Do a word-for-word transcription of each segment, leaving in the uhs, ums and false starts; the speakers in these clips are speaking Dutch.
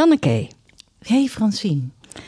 Janneke. Hey Francine.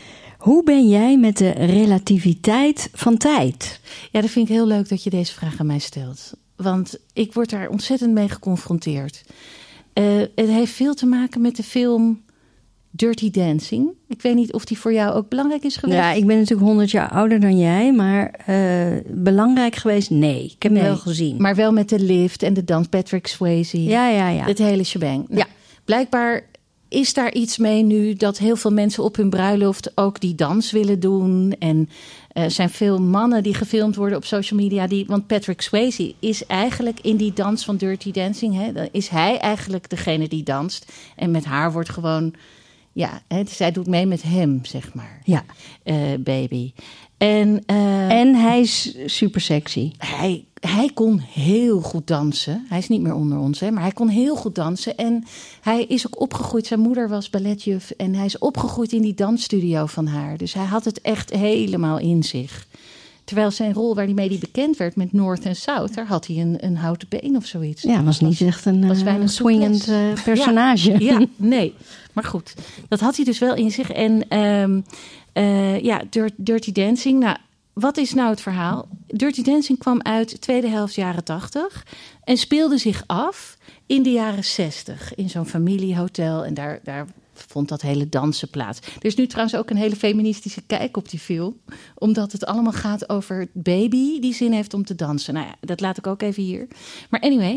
Hoe ben jij met de relativiteit van tijd? Ja, dat vind ik heel leuk dat je deze vraag aan mij stelt. Want ik word daar ontzettend mee geconfronteerd. Uh, het heeft veel te maken met de film Dirty Dancing. Ik weet niet of die voor jou ook belangrijk is geweest. Ja, ik ben natuurlijk honderd jaar ouder dan jij. Maar uh, belangrijk geweest? Nee. Ik heb nee, hem wel gezien. Maar wel met de lift en de dans Patrick Swayze. Ja, ja, ja. Het hele shebang. Nou, ja. Blijkbaar is daar iets mee nu dat heel veel mensen op hun bruiloft ook die dans willen doen. En er uh, zijn veel mannen die gefilmd worden op social media. Die, want Patrick Swayze is eigenlijk in die dans van Dirty Dancing. Hè, dan is hij eigenlijk degene die danst. En met haar wordt gewoon... Ja, hè, zij doet mee met hem, zeg maar. Ja. Uh, baby. En, uh, en hij is super sexy. Hij, hij kon heel goed dansen. Hij is niet meer onder ons, hè, maar hij kon heel goed dansen. En hij is ook opgegroeid. Zijn moeder was balletjuf. En hij is opgegroeid in die dansstudio van haar. Dus hij had het echt helemaal in zich. Terwijl zijn rol waar hij mee die bekend werd met North en South... daar had hij een, een houten been of zoiets. Ja, was niet was, echt een, was uh, een swingend uh, personage. Ja, ja, nee. Maar goed, dat had hij dus wel in zich. En um, uh, ja, Dirty Dancing. Nou, wat is nou het verhaal? Dirty Dancing kwam uit tweede helft jaren tachtig... en speelde zich af in de jaren zestig... in zo'n familiehotel. En daar... daar vond dat hele dansen plaats. Er is nu trouwens ook een hele feministische kijk op die film. Omdat het allemaal gaat over baby die zin heeft om te dansen. Nou ja, dat laat ik ook even hier. Maar anyway,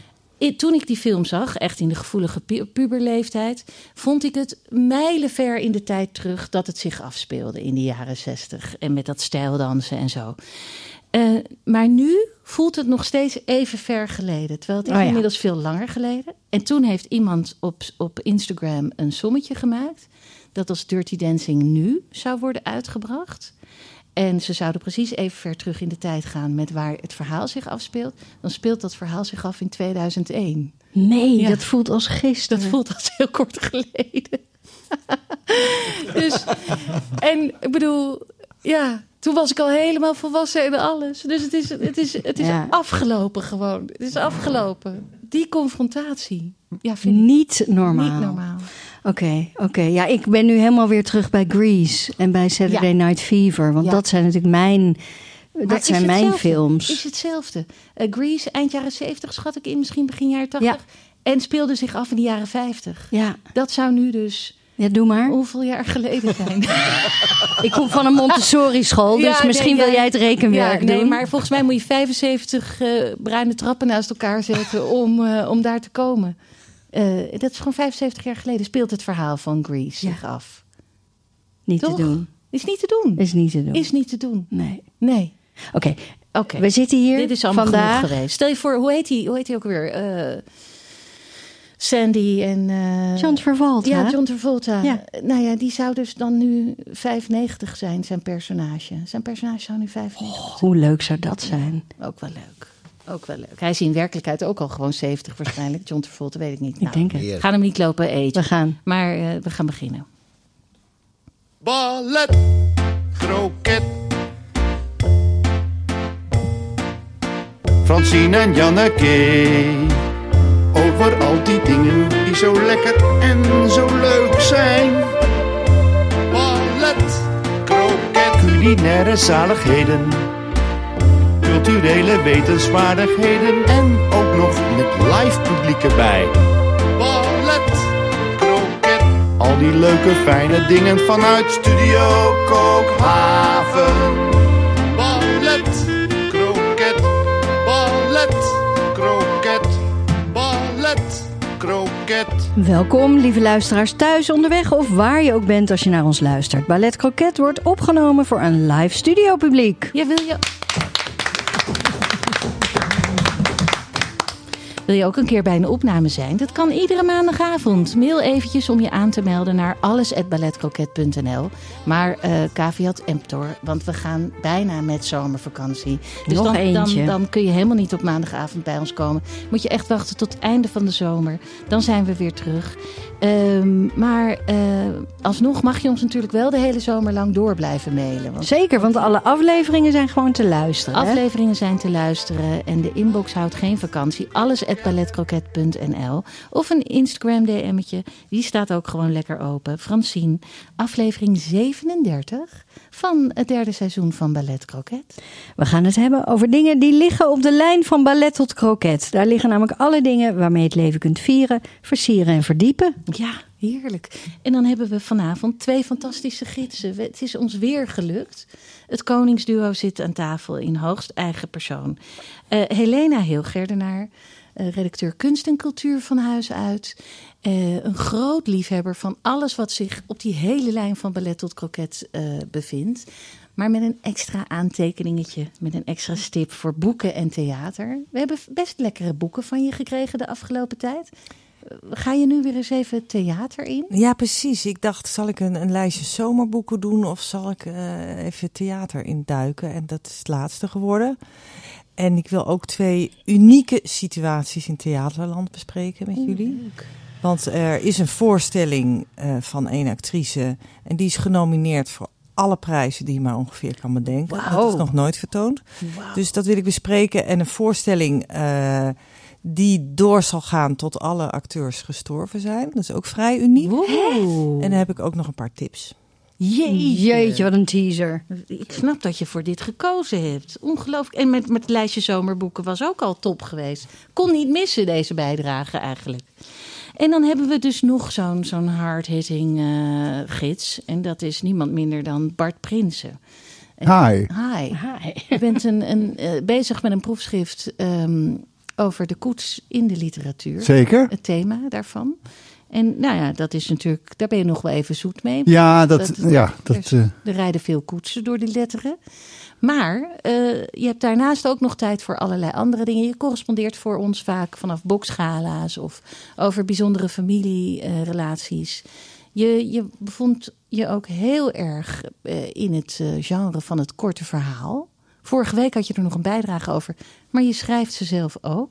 toen ik die film zag, echt in de gevoelige puberleeftijd... vond ik het mijlenver in de tijd terug dat het zich afspeelde in de jaren zestig. En met dat stijldansen en zo. Uh, maar nu voelt het nog steeds even ver geleden. Terwijl het is oh ja. inmiddels veel langer geleden. En toen heeft iemand op, op Instagram een sommetje gemaakt... dat als Dirty Dancing nu zou worden uitgebracht... en ze zouden precies even ver terug in de tijd gaan... met waar het verhaal zich afspeelt... dan speelt dat verhaal zich af in tweeduizend één. Nee, ja. Dat voelt als gisteren. Dat voelt als heel kort geleden. Dus, en ik bedoel, ja... Toen was ik al helemaal volwassen en alles. Dus het is, het is, het is ja. afgelopen gewoon. Het is afgelopen. Die confrontatie. Ja, vind niet ik normaal. Niet normaal. Oké, okay, oké. Okay. Ja, ik ben nu helemaal weer terug bij Grease en bij Saturday ja. Night Fever. Want ja. dat zijn natuurlijk mijn, dat zijn mijn films. Is hetzelfde. Uh, Grease, eind jaren zeventig schat ik in, misschien begin jaren tachtig. Ja. En speelde zich af in de jaren vijftig. Ja. Dat zou nu dus... Ja, doe maar. Hoeveel jaar geleden zijn? Ik kom van een Montessori-school, dus ja, misschien nee, wil jij het rekenwerk ja, doen. Nee, maar volgens mij moet je vijfenzeventig uh, bruine trappen naast elkaar zetten om, uh, om daar te komen. Uh, dat is gewoon vijfenzeventig jaar geleden speelt het verhaal van Grease ja. zich af. Niet Toch? te doen. Is niet te doen. Is niet te doen. Is niet te doen. Nee. Nee. Oké, okay. okay. We zitten hier Dit is allemaal vandaag. genoeg geweest. Stel je voor, hoe heet hij hoe heet ook weer? Uh, Sandy en... Uh, John Travolta. Ja, John Travolta. Ja. Nou ja, die zou dus dan nu vijfennegentig zijn, zijn personage. Zijn personage zou nu vijfennegentig oh, hoe leuk zou dat zijn? Ja, ook wel leuk. Ook wel leuk. Hij is in werkelijkheid ook al gewoon zeventig waarschijnlijk. John Travolta, weet ik niet. Ik nou, denk het. We gaan hem niet lopen eten. We gaan. Maar uh, we gaan beginnen. Ballet, kroket. Francine en Janneke. Over al die dingen die zo lekker en zo leuk zijn. Ballet, kroket, culinaire zaligheden. Culturele wetenswaardigheden. En ook nog met live publiek erbij. Ballet, kroket. Al die leuke fijne dingen vanuit Studio Kookhaven. Ballet, kroket, ballet, kroket. Kroket. Welkom, lieve luisteraars thuis, onderweg of waar je ook bent als je naar ons luistert. Ballet Kroket wordt opgenomen voor een live studiopubliek. Ja, wil je... Wil je ook een keer bij een opname zijn? Dat kan iedere maandagavond. Mail eventjes om je aan te melden naar alles at balletkroket punt n l. Maar uh, caveat emptor, want we gaan bijna met zomervakantie. Dus Nog dan, eentje. Dan, dan kun je helemaal niet op maandagavond bij ons komen. Moet je echt wachten tot het einde van de zomer. Dan zijn we weer terug. Um, maar uh, alsnog mag je ons natuurlijk wel de hele zomer lang door blijven mailen. Want Zeker, want alle afleveringen zijn gewoon te luisteren. Afleveringen hè? zijn te luisteren en de inbox houdt geen vakantie. Alles at balletcroquet punt n l of een Instagram D M'tje. Die staat ook gewoon lekker open. Francine, aflevering zevenendertig van het derde seizoen van Ballet Croquet. We gaan het hebben over dingen die liggen op de lijn van ballet tot croquet. Daar liggen namelijk alle dingen waarmee je het leven kunt vieren, versieren en verdiepen. Ja, heerlijk. En dan hebben we vanavond twee fantastische gidsen. Het is ons weer gelukt. Het koningsduo zit aan tafel in hoogst eigen persoon. Uh, Helena Heelgerdenaar, uh, redacteur kunst en cultuur van huis uit. Uh, een groot liefhebber van alles wat zich op die hele lijn van ballet tot croquet uh, bevindt. Maar met een extra aantekeningetje, met een extra stip voor boeken en theater. We hebben best lekkere boeken van je gekregen de afgelopen tijd. Ga je nu weer eens even theater in? Ja, precies. Ik dacht, zal ik een, een lijstje zomerboeken doen of zal ik uh, even theater induiken? En dat is het laatste geworden. En ik wil ook twee unieke situaties in theaterland bespreken met Oeh, jullie. leuk. Want er is een voorstelling uh, van een actrice en die is genomineerd voor alle prijzen die je maar ongeveer kan bedenken. Wow. Dat is nog nooit vertoond. Wow. Dus dat wil ik bespreken. En een voorstelling uh, die door zal gaan tot alle acteurs gestorven zijn. Dat is ook vrij uniek. Wow. En dan heb ik ook nog een paar tips. Jeetje. Jeetje, wat een teaser. Ik snap dat je voor dit gekozen hebt. Ongelooflijk. En met, met het lijstje zomerboeken was ook al top geweest. Kon niet missen, deze bijdrage eigenlijk. En dan hebben we dus nog zo'n, zo'n hard-hitting uh, gids. En dat is niemand minder dan Bart Prinsen. Hi. Hi. Hi. Je bent een, een, uh, bezig met een proefschrift um, over de koets in de literatuur. Zeker. Het thema daarvan. En nou ja, dat is natuurlijk, daar ben je nog wel even zoet mee. Ja, dat... dat ja, dat er, er rijden veel koetsen door die letteren. Maar uh, je hebt daarnaast ook nog tijd voor allerlei andere dingen. Je correspondeert voor ons vaak vanaf boksgala's of over bijzondere familierelaties. Uh, je, je bevond je ook heel erg uh, in het uh, genre van het korte verhaal. Vorige week had je er nog een bijdrage over, maar je schrijft ze zelf ook.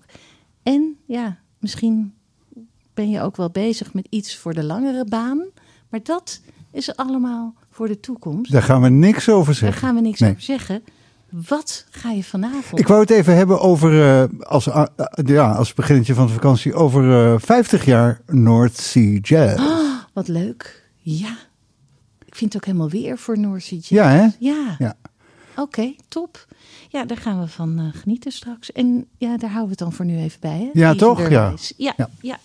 En ja, misschien ben je ook wel bezig met iets voor de langere baan. Maar dat is allemaal voor de toekomst. Daar gaan we niks over zeggen. Daar gaan we niks nee. over zeggen. Wat ga je vanavond? Ik wou het even hebben over, uh, als, uh, ja, als beginnetje van de vakantie, over uh, vijftig jaar North Sea Jazz. Oh, wat leuk. Ja. Ik vind het ook helemaal weer voor North Sea Jazz. Ja, hè? Ja. Ja. Oké, okay, top. Ja, daar gaan we van uh, genieten straks. En ja, daar houden we het dan voor nu even bij. Hè? Ja, toch? Ja. Ja, ja. ja.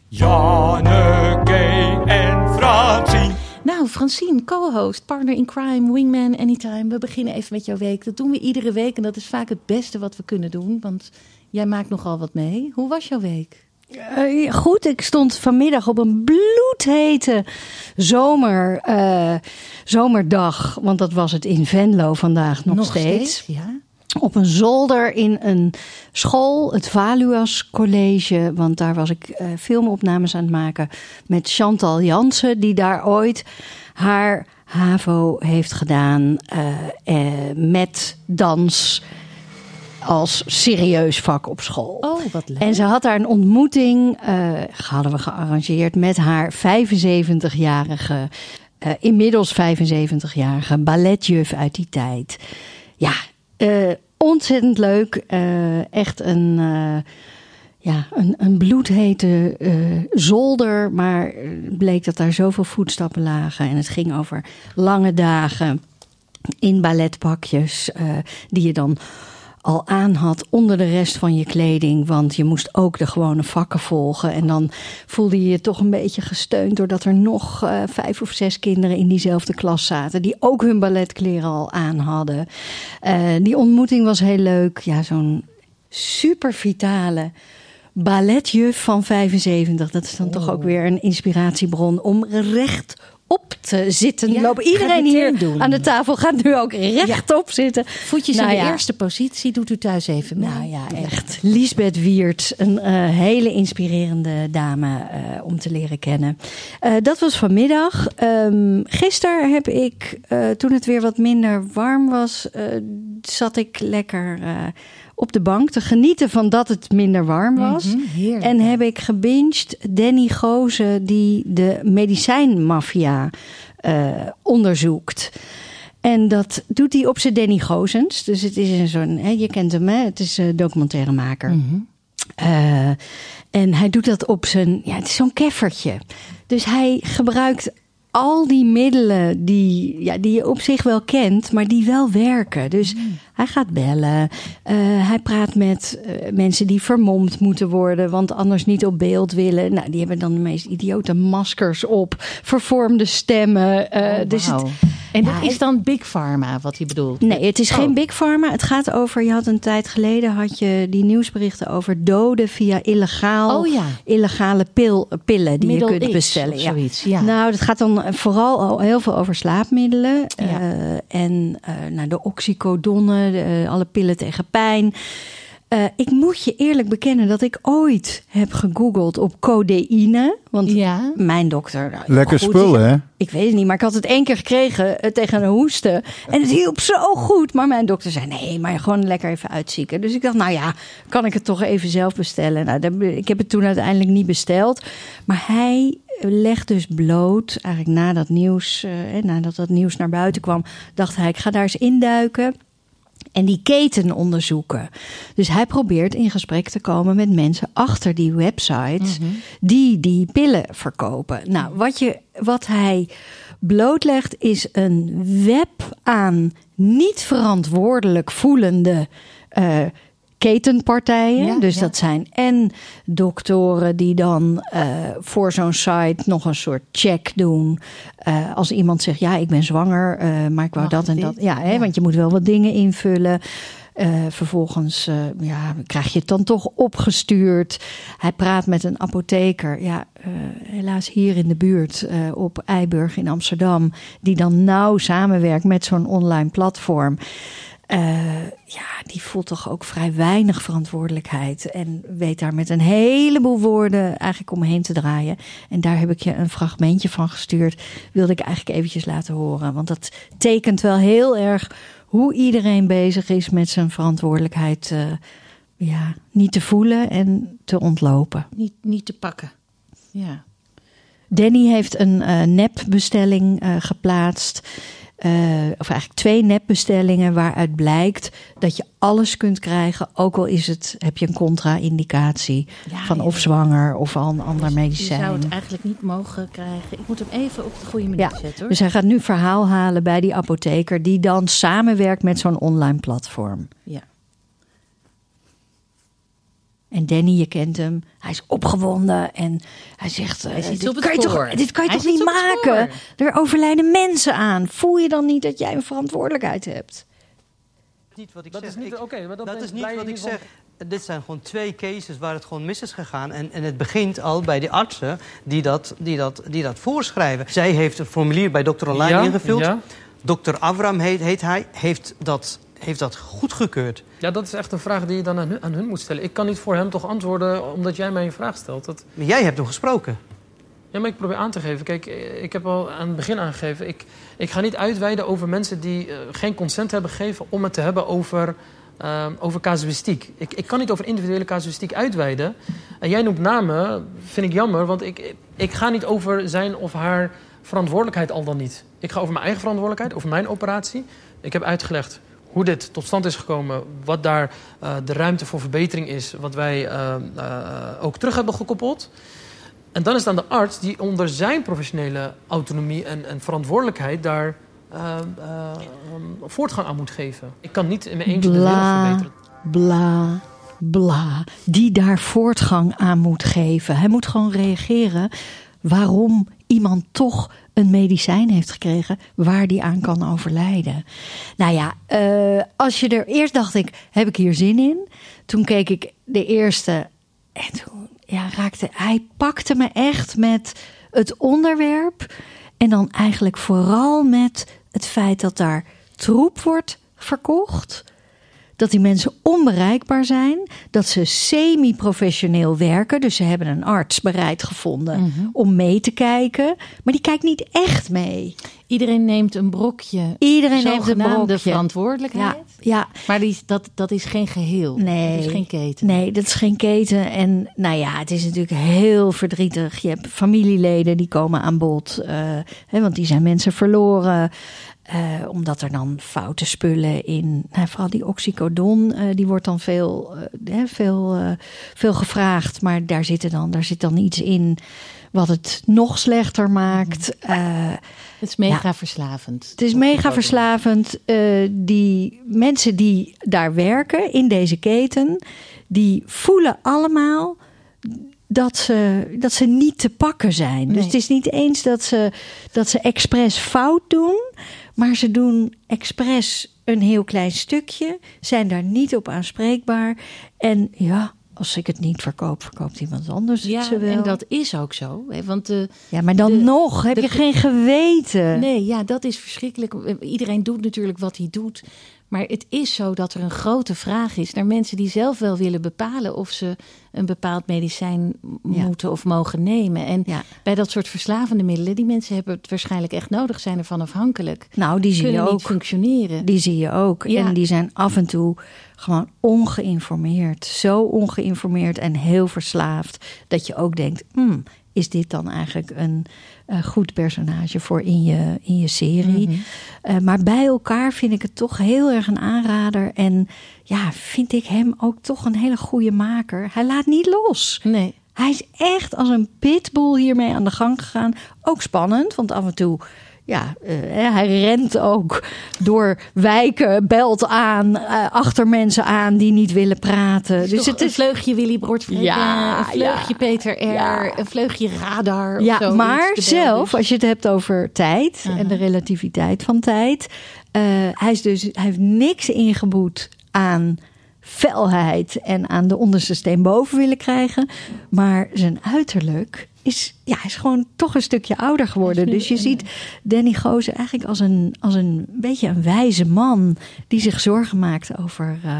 Janneke en Francine. Nou, Francine, co-host, partner in crime, wingman anytime. We beginnen even met jouw week. Dat doen we iedere week en dat is vaak het beste wat we kunnen doen. Want jij maakt nogal wat mee. Hoe was jouw week? Uh, goed, ik stond vanmiddag op een bloedhete zomer, uh, zomerdag. Want dat was het in Venlo vandaag nog, nog steeds. steeds ja. Op een zolder in een school, het Valuas College. Want daar was ik uh, filmopnames aan het maken met Chantal Jansen, die daar ooit haar HAVO heeft gedaan uh, uh, met dans als serieus vak op school. Oh, wat leuk. En ze had daar een ontmoeting, uh, hadden we gearrangeerd, met haar vijfenzeventigjarige, uh, inmiddels vijfenzeventigjarige balletjuf uit die tijd. Ja, Uh, ontzettend leuk. Uh, echt een, uh, ja, een, een bloedhete uh, zolder. Maar bleek dat daar zoveel voetstappen lagen. En het ging over lange dagen in balletpakjes. Uh, die je dan al aan had onder de rest van je kleding. Want je moest ook de gewone vakken volgen. En dan voelde je je toch een beetje gesteund doordat er nog uh, vijf of zes kinderen in diezelfde klas zaten. Die ook hun balletkleren al aan hadden. Uh, die ontmoeting was heel leuk. Ja, zo'n super vitale balletjuf van vijfenzeventig. Dat is dan oh. toch ook weer een inspiratiebron om recht op te zitten. Ja, lopen. Iedereen hier doen. Aan de tafel gaat nu ook rechtop ja. zitten. Voetjes nou in de ja. eerste positie. Doet u thuis even mee. Nou ja, echt. Liesbeth Wiert. Een uh, hele inspirerende dame uh, om te leren kennen. Uh, dat was vanmiddag. Um, gisteren heb ik, uh, toen het weer wat minder warm was, uh, zat ik lekker Uh, op de bank te genieten van dat het minder warm was. Mm-hmm, en heb ik gebinged Danny Gozen die de medicijnmafia uh, onderzoekt. En dat doet hij op zijn Danny Gozens. Dus het is een zo'n, hè, je kent hem, hè? Het is een documentairemaker. Mm-hmm. Uh, en hij doet dat op zijn... Ja, het is zo'n keffertje. Dus hij gebruikt al die middelen die, ja, die je op zich wel kent, maar die wel werken. Dus mm. hij gaat bellen. Uh, hij praat met uh, mensen die vermomd moeten worden, want anders niet op beeld willen. Nou, die hebben dan de meest idiote maskers op, vervormde stemmen. Uh, oh, wow. Dus het, en dat ja, is dan Big Pharma, wat hij bedoelt? Nee, het is oh. geen Big Pharma. Het gaat over, je had een tijd geleden, had je die nieuwsberichten over doden via illegaal, oh, ja. illegale pil, pillen die Middle je kunt X bestellen. Of ja. zoiets, ja. Nou, dat gaat dan vooral al heel veel over slaapmiddelen. Ja. Uh, en uh, nou, de oxycodone, de, uh, alle pillen tegen pijn. Uh, ik moet je eerlijk bekennen dat ik ooit heb gegoogeld op codeïne. Want ja. mijn dokter... Nou, lekker goed, spul, hè? Ik weet het niet, maar ik had het één keer gekregen uh, tegen een hoesten. En het hielp zo goed. Maar mijn dokter zei, nee, maar gewoon lekker even uitzieken. Dus ik dacht, nou ja, kan ik het toch even zelf bestellen? Nou, dat, ik heb het toen uiteindelijk niet besteld. Maar hij legt dus bloot, eigenlijk nadat, nieuws, uh, nadat dat nieuws naar buiten kwam, dacht hij, ik ga daar eens induiken en die keten onderzoeken. Dus hij probeert in gesprek te komen met mensen achter die websites mm-hmm. die die pillen verkopen. Nou, wat, je, wat hij blootlegt is een web aan niet verantwoordelijk voelende uh, ketenpartijen. Ja, dus ja. dat zijn en doktoren die dan uh, voor zo'n site nog een soort check doen. Uh, als iemand zegt, ja, ik ben zwanger, uh, maar ik wou Mag dat en dat. Ja, hè, ja, want je moet wel wat dingen invullen. Uh, vervolgens uh, ja, krijg je het dan toch opgestuurd. Hij praat met een apotheker. Ja, uh, helaas hier in de buurt uh, op Eiburg in Amsterdam. Die dan nauw samenwerkt met zo'n online platform. Uh, ja, die voelt toch ook vrij weinig verantwoordelijkheid. En weet daar met een heleboel woorden eigenlijk omheen te draaien. En daar heb ik je een fragmentje van gestuurd. Wilde ik eigenlijk eventjes laten horen. Want dat tekent wel heel erg hoe iedereen bezig is met zijn verantwoordelijkheid uh, ja, niet te voelen en te ontlopen. Niet, niet te pakken. Ja. Danny heeft een uh, nepbestelling uh, geplaatst. Uh, of eigenlijk twee nepbestellingen waaruit blijkt dat je alles kunt krijgen. Ook al is het, heb je een contra-indicatie ja, van ja. of zwanger of al een ander dus medicijn. Je zou het eigenlijk niet mogen krijgen. Ik moet hem even op de goede manier ja, zetten, hoor. Dus hij gaat nu verhaal halen bij die apotheker die dan samenwerkt met zo'n online platform. Ja. En Danny, je kent hem, hij is opgewonden en hij zegt, hij dit, dit, kan je toch, dit kan je hij toch niet maken? Er overlijden mensen aan. Voel je dan niet dat jij een verantwoordelijkheid hebt? Niet wat ik dat zeg. Is niet, ik, okay, maar dat, dat is niet wat ik van... zeg. Dit zijn gewoon twee cases waar het gewoon mis is gegaan. En, en het begint al bij de artsen die dat, die, dat, die dat voorschrijven. Zij heeft een formulier bij dokter Online ja, ingevuld. Ja. dokter Avram heet, heet hij, heeft dat... heeft dat goedgekeurd? Ja, dat is echt een vraag die je dan aan hun, aan hun moet stellen. Ik kan niet voor hem toch antwoorden omdat jij mij een vraag stelt. Dat... Maar jij hebt hem gesproken. Ja, maar ik probeer aan te geven. Kijk, ik heb al aan het begin aangegeven. Ik, ik ga niet uitweiden over mensen die uh, geen consent hebben gegeven om het te hebben over, uh, over casuïstiek. Ik, ik kan niet over individuele casuïstiek uitweiden. En jij noemt namen, vind ik jammer, want ik, ik ga niet over zijn of haar verantwoordelijkheid al dan niet. Ik ga over mijn eigen verantwoordelijkheid, over mijn operatie. Ik heb uitgelegd hoe dit tot stand is gekomen, wat daar uh, de ruimte voor verbetering is, wat wij uh, uh, ook terug hebben gekoppeld. En dan is het aan de arts die onder zijn professionele autonomie en, en verantwoordelijkheid daar uh, uh, um, voortgang aan moet geven. Ik kan niet in mijn eentje bla, de wereld verbeteren. Bla, bla. Die daar voortgang aan moet geven. Hij moet gewoon reageren waarom iemand toch een medicijn heeft gekregen waar die aan kan overlijden. Nou ja, uh, als je er eerst dacht ik, heb ik hier zin in? Toen keek ik de eerste en toen ja, raakte hij pakte me echt met het onderwerp en dan eigenlijk vooral met het feit dat daar troep wordt verkocht. Dat die mensen onbereikbaar zijn. Dat ze semi-professioneel werken. Dus ze hebben een arts bereid gevonden mm-hmm. om mee te kijken. Maar die kijkt niet echt mee. Iedereen neemt een brokje. Iedereen neemt een zogenaamde brokje. verantwoordelijkheid. Ja, ja. Maar die, dat, dat is geen geheel. Nee. Dat is geen keten. Nee, dat is geen keten. En nou ja, het is natuurlijk heel verdrietig. Je hebt familieleden die komen aan bod. Uh, hè, want die zijn mensen verloren. Uh, omdat er dan foute spullen in... Nou, vooral die oxycodon, uh, die wordt dan veel, uh, veel, uh, veel gevraagd. Maar daar zit, dan, daar zit dan iets in wat het nog slechter maakt. Uh, het is mega ja, verslavend. Het is mega verslavend. Uh, die mensen die daar werken in deze keten... die voelen allemaal... Dat ze, dat ze niet te pakken zijn. Nee. Dus het is niet eens dat ze, dat ze expres fout doen... maar ze doen expres een heel klein stukje... zijn daar niet op aanspreekbaar. En ja, als ik het niet verkoop, verkoopt iemand anders ja, het ze wel. En dat is ook zo. Want de, ja, maar dan de, nog heb de, je geen geweten. Nee, ja, dat is verschrikkelijk. Iedereen doet natuurlijk wat hij doet... Maar het is zo dat er een grote vraag is naar mensen die zelf wel willen bepalen of ze een bepaald medicijn ja. moeten of mogen nemen. En ja. bij dat soort verslavende middelen, die mensen hebben het waarschijnlijk echt nodig, zijn ervan afhankelijk. Nou, die zie Kunnen je ook. Niet functioneren. Die zie je ook. Ja. En die zijn af en toe gewoon ongeïnformeerd. Zo ongeïnformeerd en heel verslaafd dat je ook denkt, hmm, is dit dan eigenlijk een uh, goed personage voor in je, in je serie? Mm-hmm. Uh, maar bij elkaar vind ik het toch heel erg een aanrader. En ja, vind ik hem ook toch een hele goede maker. Hij laat niet los. Nee. Hij is echt als een pitbull hiermee aan de gang gegaan. Ook spannend, want af en toe... Ja, uh, hij rent ook door wijken, belt aan, uh, achter mensen aan die niet willen praten. Dus, dus het is een vleugje Willy Broodvreken, ja, een vleugje ja, Peter R., ja. een vleugje Radar. Ja, zo, maar zelf, als je het hebt over tijd uh-huh. en de relativiteit van tijd. Uh, hij, is dus, hij heeft niks ingeboet aan felheid en aan de onderste steen boven willen krijgen. Maar zijn uiterlijk... Is, ja, hij is gewoon toch een stukje ouder geworden. Dus je ziet Danny Gozer eigenlijk als een, als een beetje een wijze man... die zich zorgen maakt over uh,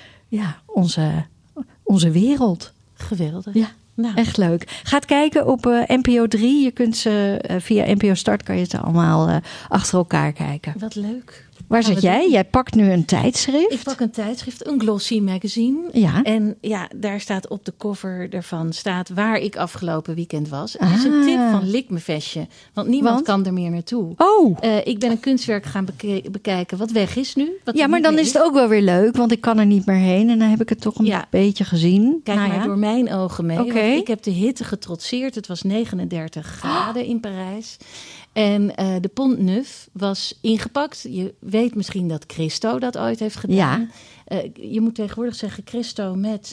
ja, onze, onze wereld. Geweldig. Ja, nou. Echt leuk. Ga het kijken op uh, N P O drie. Je kunt ze uh, via N P O Start kan je ze allemaal uh, achter elkaar kijken. Wat leuk. Waar zit jij? Doen? Jij pakt nu een tijdschrift. Ik pak een tijdschrift, een glossy magazine. Ja. En ja, daar staat op de cover ervan staat waar ik afgelopen weekend was. Het ah. is een tip van Lik me vestje. Want niemand want? kan er meer naartoe. Oh. Uh, ik ben een kunstwerk gaan beke- bekijken wat weg is nu. Wat ja, maar dan is het ook wel weer leuk. Want ik kan er niet meer heen. En dan heb ik het toch een ja. beetje gezien. Kijk nou maar ja. door mijn ogen mee. Okay. Ik heb de hitte getrotseerd. Het was negenendertig graden in Parijs. En uh, de Pont Neuf was ingepakt. Je weet misschien dat Christo dat ooit heeft gedaan. Ja. Uh, je moet tegenwoordig zeggen Christo met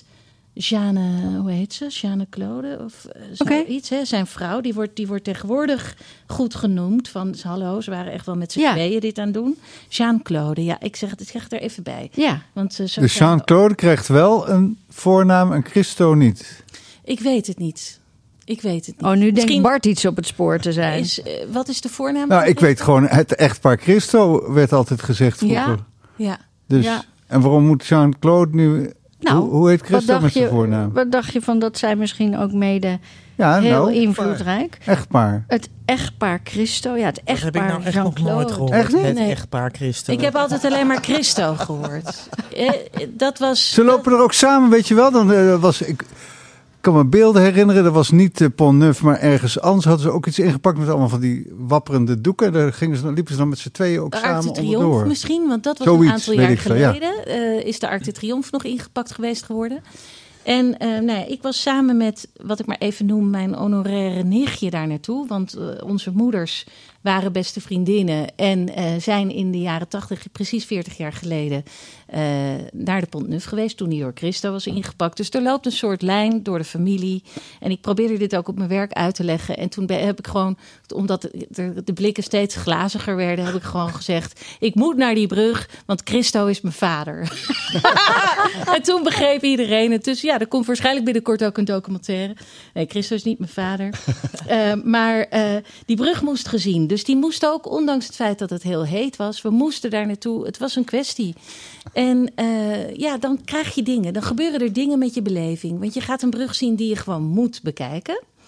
Jeanne, hoe heet ze? Jeanne Claude of uh, zoiets. Okay. Zijn vrouw, die wordt, die wordt tegenwoordig goed genoemd. Van, hallo, ze waren echt wel met z'n ja. tweeën dit aan het doen. Jeanne Claude, ja, ik zeg het, ik zeg het er even bij. Ja. Want, uh, zo dus Jeanne Claude krijgt wel een voornaam en Christo niet? Ik weet het niet. Ik weet het niet. Oh, nu Misschien denkt Bart iets op het spoor te zijn. Is, uh, wat is de voornaam? Nou, ik weet gewoon, het echtpaar Christo werd altijd gezegd vroeger. Ja, ja. Dus, ja. En waarom moet Jean-Claude nu... Nou, hoe, hoe heet Christo met zijn je, voornaam? Wat dacht je van dat zij misschien ook mede ja, heel nou, invloedrijk? Echtpaar. Het echtpaar Christo. Ja, het echtpaar dat heb ik nou echt nog nooit gehoord. Echt niet? Het nee. echtpaar Christo. Ik heb altijd alleen maar Christo gehoord. eh, dat was... Ze lopen er ook samen, weet je wel. Dan uh, was ik... Ik kan me beelden herinneren, dat was niet uh, Pont Neuf, maar ergens anders hadden ze ook iets ingepakt met allemaal van die wapperende doeken. Daar gingen ze, liepen ze dan met z'n tweeën ook de samen Arc de Triomphe onderdoor. misschien, want dat was Zoiets, een aantal jaar geleden. Veel, ja. uh, is de Arc de Triomphe nog ingepakt geweest geworden. En uh, nou ja, ik was samen met, wat ik maar even noem, mijn honoraire nichtje daar naartoe. Want uh, onze moeders waren beste vriendinnen en uh, zijn in de jaren tachtig, precies veertig jaar geleden, uh, naar de Pont Neuf geweest. Toen die door Christo was ingepakt. Dus er loopt een soort lijn door de familie. En ik probeerde dit ook op mijn werk uit te leggen. En toen heb ik gewoon, omdat de, de blikken steeds glaziger werden, heb ik gewoon gezegd, ik moet naar die brug, want Christo is mijn vader. En toen begreep iedereen het. Dus ja, er komt waarschijnlijk binnenkort ook een documentaire. Nee, Christo is niet mijn vader. uh, maar uh, die brug moest gezien. Dus die moest ook, ondanks het feit dat het heel heet was, we moesten daar naartoe. Het was een kwestie. En uh, ja, dan krijg je dingen. Dan gebeuren er dingen met je beleving. Want je gaat een brug zien die je gewoon moet bekijken.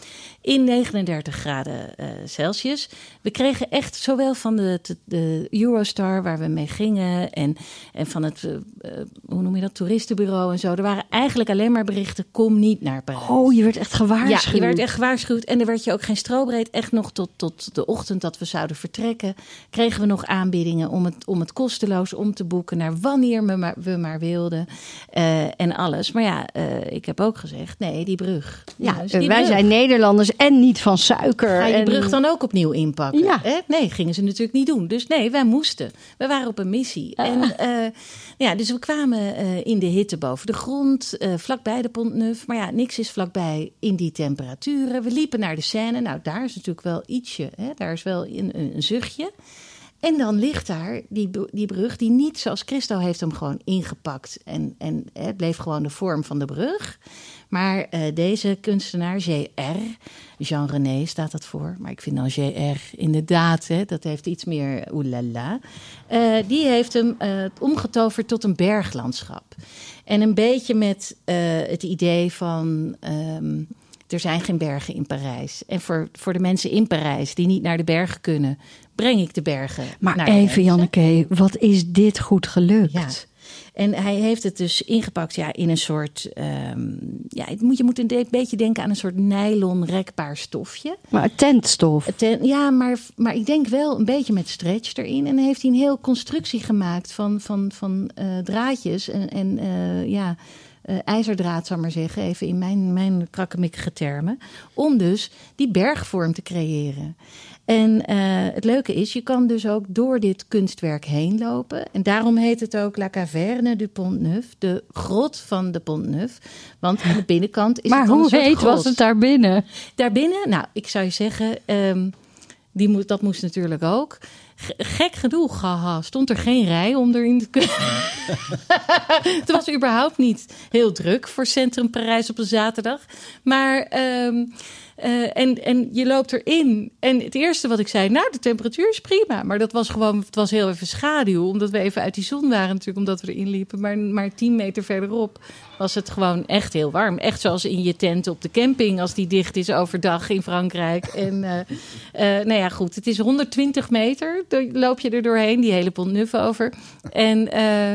in negenendertig graden uh, Celsius. We kregen echt zowel van de, de, de Eurostar waar we mee gingen en, en van het, uh, hoe noem je dat, toeristenbureau en zo. Er waren eigenlijk alleen maar berichten, kom niet naar Parijs. Oh, je werd echt gewaarschuwd. Ja, je werd echt gewaarschuwd. En er werd je ook geen strobreed. Echt nog tot, tot de ochtend dat we zouden vertrekken, kregen we nog aanbiedingen om het, om het kosteloos om te boeken naar wanneer we maar, we maar wilden. Uh, en alles. Maar ja, uh, ik heb ook gezegd, nee, die brug. Ja, juist, uh, die wij brug. zijn Nederlanders en niet van suiker. Ga je en... die brug dan ook opnieuw inpakken? Ja. Hè? Nee, gingen ze natuurlijk niet doen. Dus nee, wij moesten. We waren op een missie. Ah. En uh, ja, dus we kwamen uh, in de hitte boven de grond, uh, vlakbij de Pont Neuf. Maar ja, niks is vlakbij in die temperaturen. We liepen naar de Seine. Nou, daar is natuurlijk wel ietsje. Hè? Daar is wel een, een, een zuchtje. En dan ligt daar die, die brug die niet zoals Christo heeft hem gewoon ingepakt. En, en het bleef gewoon de vorm van de brug. Maar uh, deze kunstenaar, J R, Jean René staat dat voor. Maar ik vind dan J R inderdaad, hè, dat heeft iets meer oelala. Uh, die heeft hem uh, omgetoverd tot een berglandschap. En een beetje met uh, het idee van... Um, er zijn geen bergen in Parijs. En voor, voor de mensen in Parijs die niet naar de bergen kunnen, breng ik de bergen maar naar de even, mensen. Janneke, wat is dit goed gelukt? Ja. En hij heeft het dus ingepakt ja, in een soort... Um, ja, het moet, je moet een beetje denken aan een soort nylon rekbaar stofje. Maar tentstof. Ten, ja, maar, maar ik denk wel een beetje met stretch erin. En dan heeft hij een heel constructie gemaakt van, van, van uh, draadjes en, en uh, ja... Uh, ijzerdraad, zal ik maar zeggen, even in mijn, mijn krakkemikkige termen, om dus die bergvorm te creëren. En uh, het leuke is, je kan dus ook door dit kunstwerk heen lopen. En daarom heet het ook La Caverne du Pont Neuf, de grot van de Pont Neuf. Want aan de binnenkant is maar het dan een soort hoe heet grot. was het daar binnen? Daarbinnen, nou, ik zou je zeggen, um, die moet, dat moest natuurlijk ook. Gek genoeg, haha, stond er geen rij om erin te kunnen. Het was überhaupt niet heel druk voor Centrum Parijs op een zaterdag. Maar, um, uh, en, en je loopt erin. En het eerste wat ik zei, nou, de temperatuur is prima. Maar dat was gewoon, het was heel even schaduw. Omdat we even uit die zon waren natuurlijk, omdat we erin liepen. Maar, maar tien meter verderop was het gewoon echt heel warm. Echt zoals in je tent op de camping, als die dicht is overdag in Frankrijk. En uh, uh, nou ja, goed, het is honderdtwintig meter. Loop je er doorheen, die hele Pont Neuf over. En uh,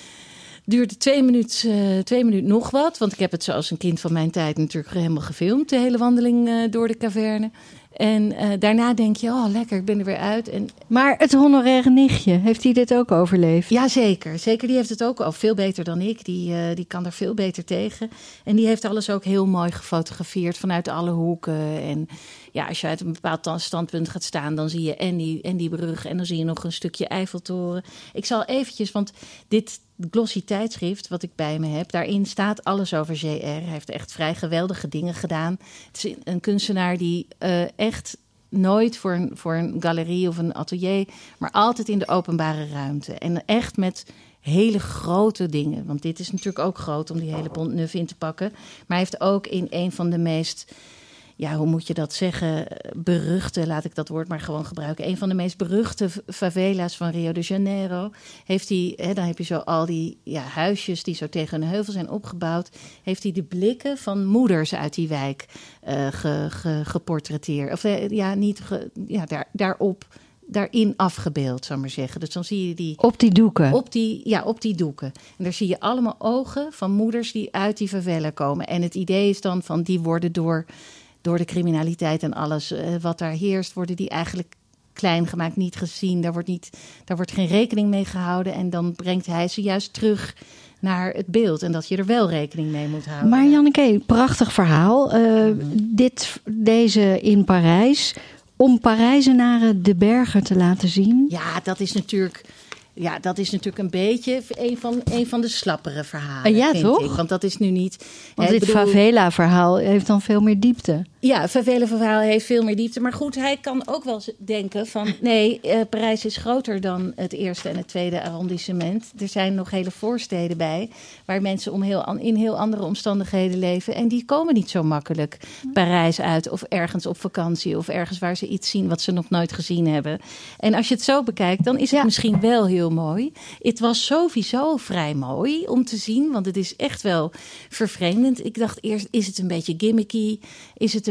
duurde twee minuten, uh, twee minuten nog wat. Want ik heb het zoals een kind van mijn tijd natuurlijk helemaal gefilmd. De hele wandeling uh, door de caverne. En uh, daarna denk je, oh lekker, ik ben er weer uit. En... Maar het honoraire nichtje, heeft hij dit ook overleefd? Ja, zeker. Zeker, die heeft het ook al veel beter dan ik. Die, uh, die kan er veel beter tegen. En die heeft alles ook heel mooi gefotografeerd vanuit alle hoeken. En ja, als je uit een bepaald standpunt gaat staan, dan zie je en die, en die brug en dan zie je nog een stukje Eiffeltoren. Ik zal eventjes, want dit glossy tijdschrift wat ik bij me heb, daarin staat alles over J R. Hij heeft echt vrij geweldige dingen gedaan. Het is een kunstenaar die uh, echt nooit voor een, voor een galerie of een atelier, maar altijd in de openbare ruimte. En echt met hele grote dingen. Want dit is natuurlijk ook groot om die hele Pont Neuf in te pakken. Maar hij heeft ook in een van de meest, ja, hoe moet je dat zeggen, beruchte, laat ik dat woord maar gewoon gebruiken. Een van de meest beruchte favela's van Rio de Janeiro. Heeft hij, hè, dan heb je zo al die ja, huisjes die zo tegen een heuvel zijn opgebouwd. Heeft hij de blikken van moeders uit die wijk uh, ge, ge, geportretteerd. Of uh, ja, niet, ge, ja, daar, daarop, daarin afgebeeld, zou ik maar zeggen. Dus dan zie je die... Op die doeken? Op die, ja, op die doeken. En daar zie je allemaal ogen van moeders die uit die favela komen. En het idee is dan van, die worden door... door de criminaliteit en alles uh, wat daar heerst, worden die eigenlijk klein gemaakt, niet gezien. Daar wordt, niet, daar wordt geen rekening mee gehouden. En dan brengt hij ze juist terug naar het beeld. En dat je er wel rekening mee moet houden. Maar Janneke, prachtig verhaal. Uh, mm-hmm. dit, deze in Parijs, om Parijzenaren de bergen te laten zien. Ja, dat is natuurlijk... Ja, dat is natuurlijk een beetje een van, een van de slappere verhalen. Uh, ja, vind toch? Ik. Want dat is nu niet... Want hè, dit bedoel, favela-verhaal heeft dan veel meer diepte. Ja, het favela-verhaal heeft veel meer diepte. Maar goed, hij kan ook wel denken van... nee, uh, Parijs is groter dan het eerste en het tweede arrondissement. Er zijn nog hele voorsteden bij... waar mensen om heel, in heel andere omstandigheden leven. En die komen niet zo makkelijk Parijs uit... of ergens op vakantie of ergens waar ze iets zien... wat ze nog nooit gezien hebben. En als je het zo bekijkt, dan is het ja. misschien wel heel mooi. Het was sowieso vrij mooi om te zien... want het is echt wel vervreemdend. Ik dacht eerst, is het een beetje gimmicky? Is het een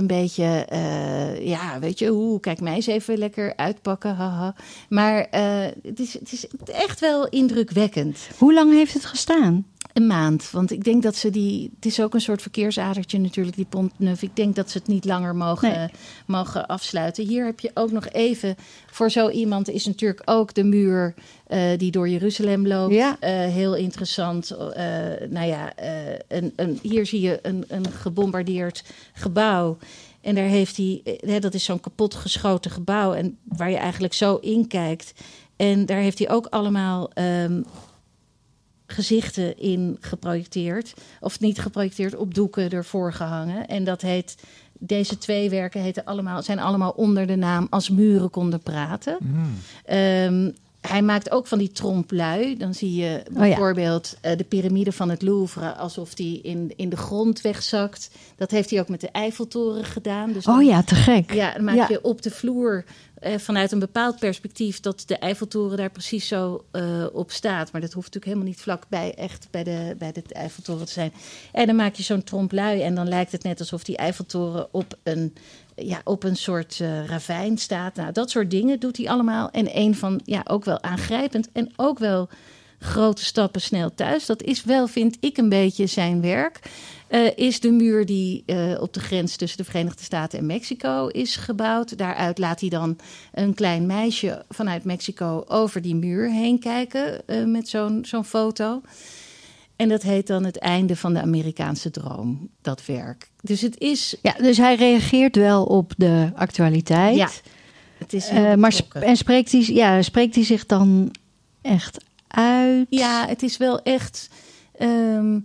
een beetje, uh, ja, weet je, hoe, kijk mij eens even lekker uitpakken, haha. Maar uh, het, is, het is echt wel indrukwekkend. Hoe lang heeft het gestaan? Een maand, want ik denk dat ze die... Het is ook een soort verkeersadertje natuurlijk, die Pont-Neuf. Ik denk dat ze het niet langer mogen, nee. mogen afsluiten. Hier heb je ook nog even... Voor zo iemand is natuurlijk ook de muur uh, die door Jeruzalem loopt. Ja. Uh, heel interessant. Uh, nou ja, uh, een, een, hier zie je een, een gebombardeerd gebouw. En daar heeft hij... Hè, dat is zo'n kapotgeschoten gebouw. En waar je eigenlijk zo in kijkt. En daar heeft hij ook allemaal... Um, gezichten in geprojecteerd. Of niet geprojecteerd, op doeken ervoor gehangen. En dat heet... Deze twee werken heten allemaal, zijn allemaal onder de naam Als muren konden praten. Mm. Um, hij maakt ook van die trompe-l'œil. Dan zie je bijvoorbeeld oh ja. uh, de piramide van het Louvre... alsof die in, in de grond wegzakt. Dat heeft hij ook met de Eiffeltoren gedaan. Dus dan, oh ja, te gek. Ja, dan maak ja. je op de vloer... Uh, vanuit een bepaald perspectief dat de Eiffeltoren daar precies zo uh, op staat. Maar dat hoeft natuurlijk helemaal niet vlakbij echt bij de, bij de Eiffeltoren te zijn. En dan maak je zo'n trompe-l'œil en dan lijkt het net alsof die Eiffeltoren op een, ja, op een soort uh, ravijn staat. Nou, dat soort dingen doet hij allemaal. En een van, ja, ook wel aangrijpend en ook wel grote stappen snel thuis. Dat is wel, vind ik, een beetje zijn werk. Uh, is de muur die uh, op de grens tussen de Verenigde Staten en Mexico is gebouwd. Daaruit laat hij dan een klein meisje vanuit Mexico over die muur heen kijken uh, met zo'n, zo'n foto. En dat heet dan Het einde van de Amerikaanse droom, dat werk. Dus het is... Ja, dus hij reageert wel op de actualiteit. Ja, het is uh, maar sp- en spreekt hij, ja, spreekt hij zich dan echt uit? Ja, het is wel echt... Um,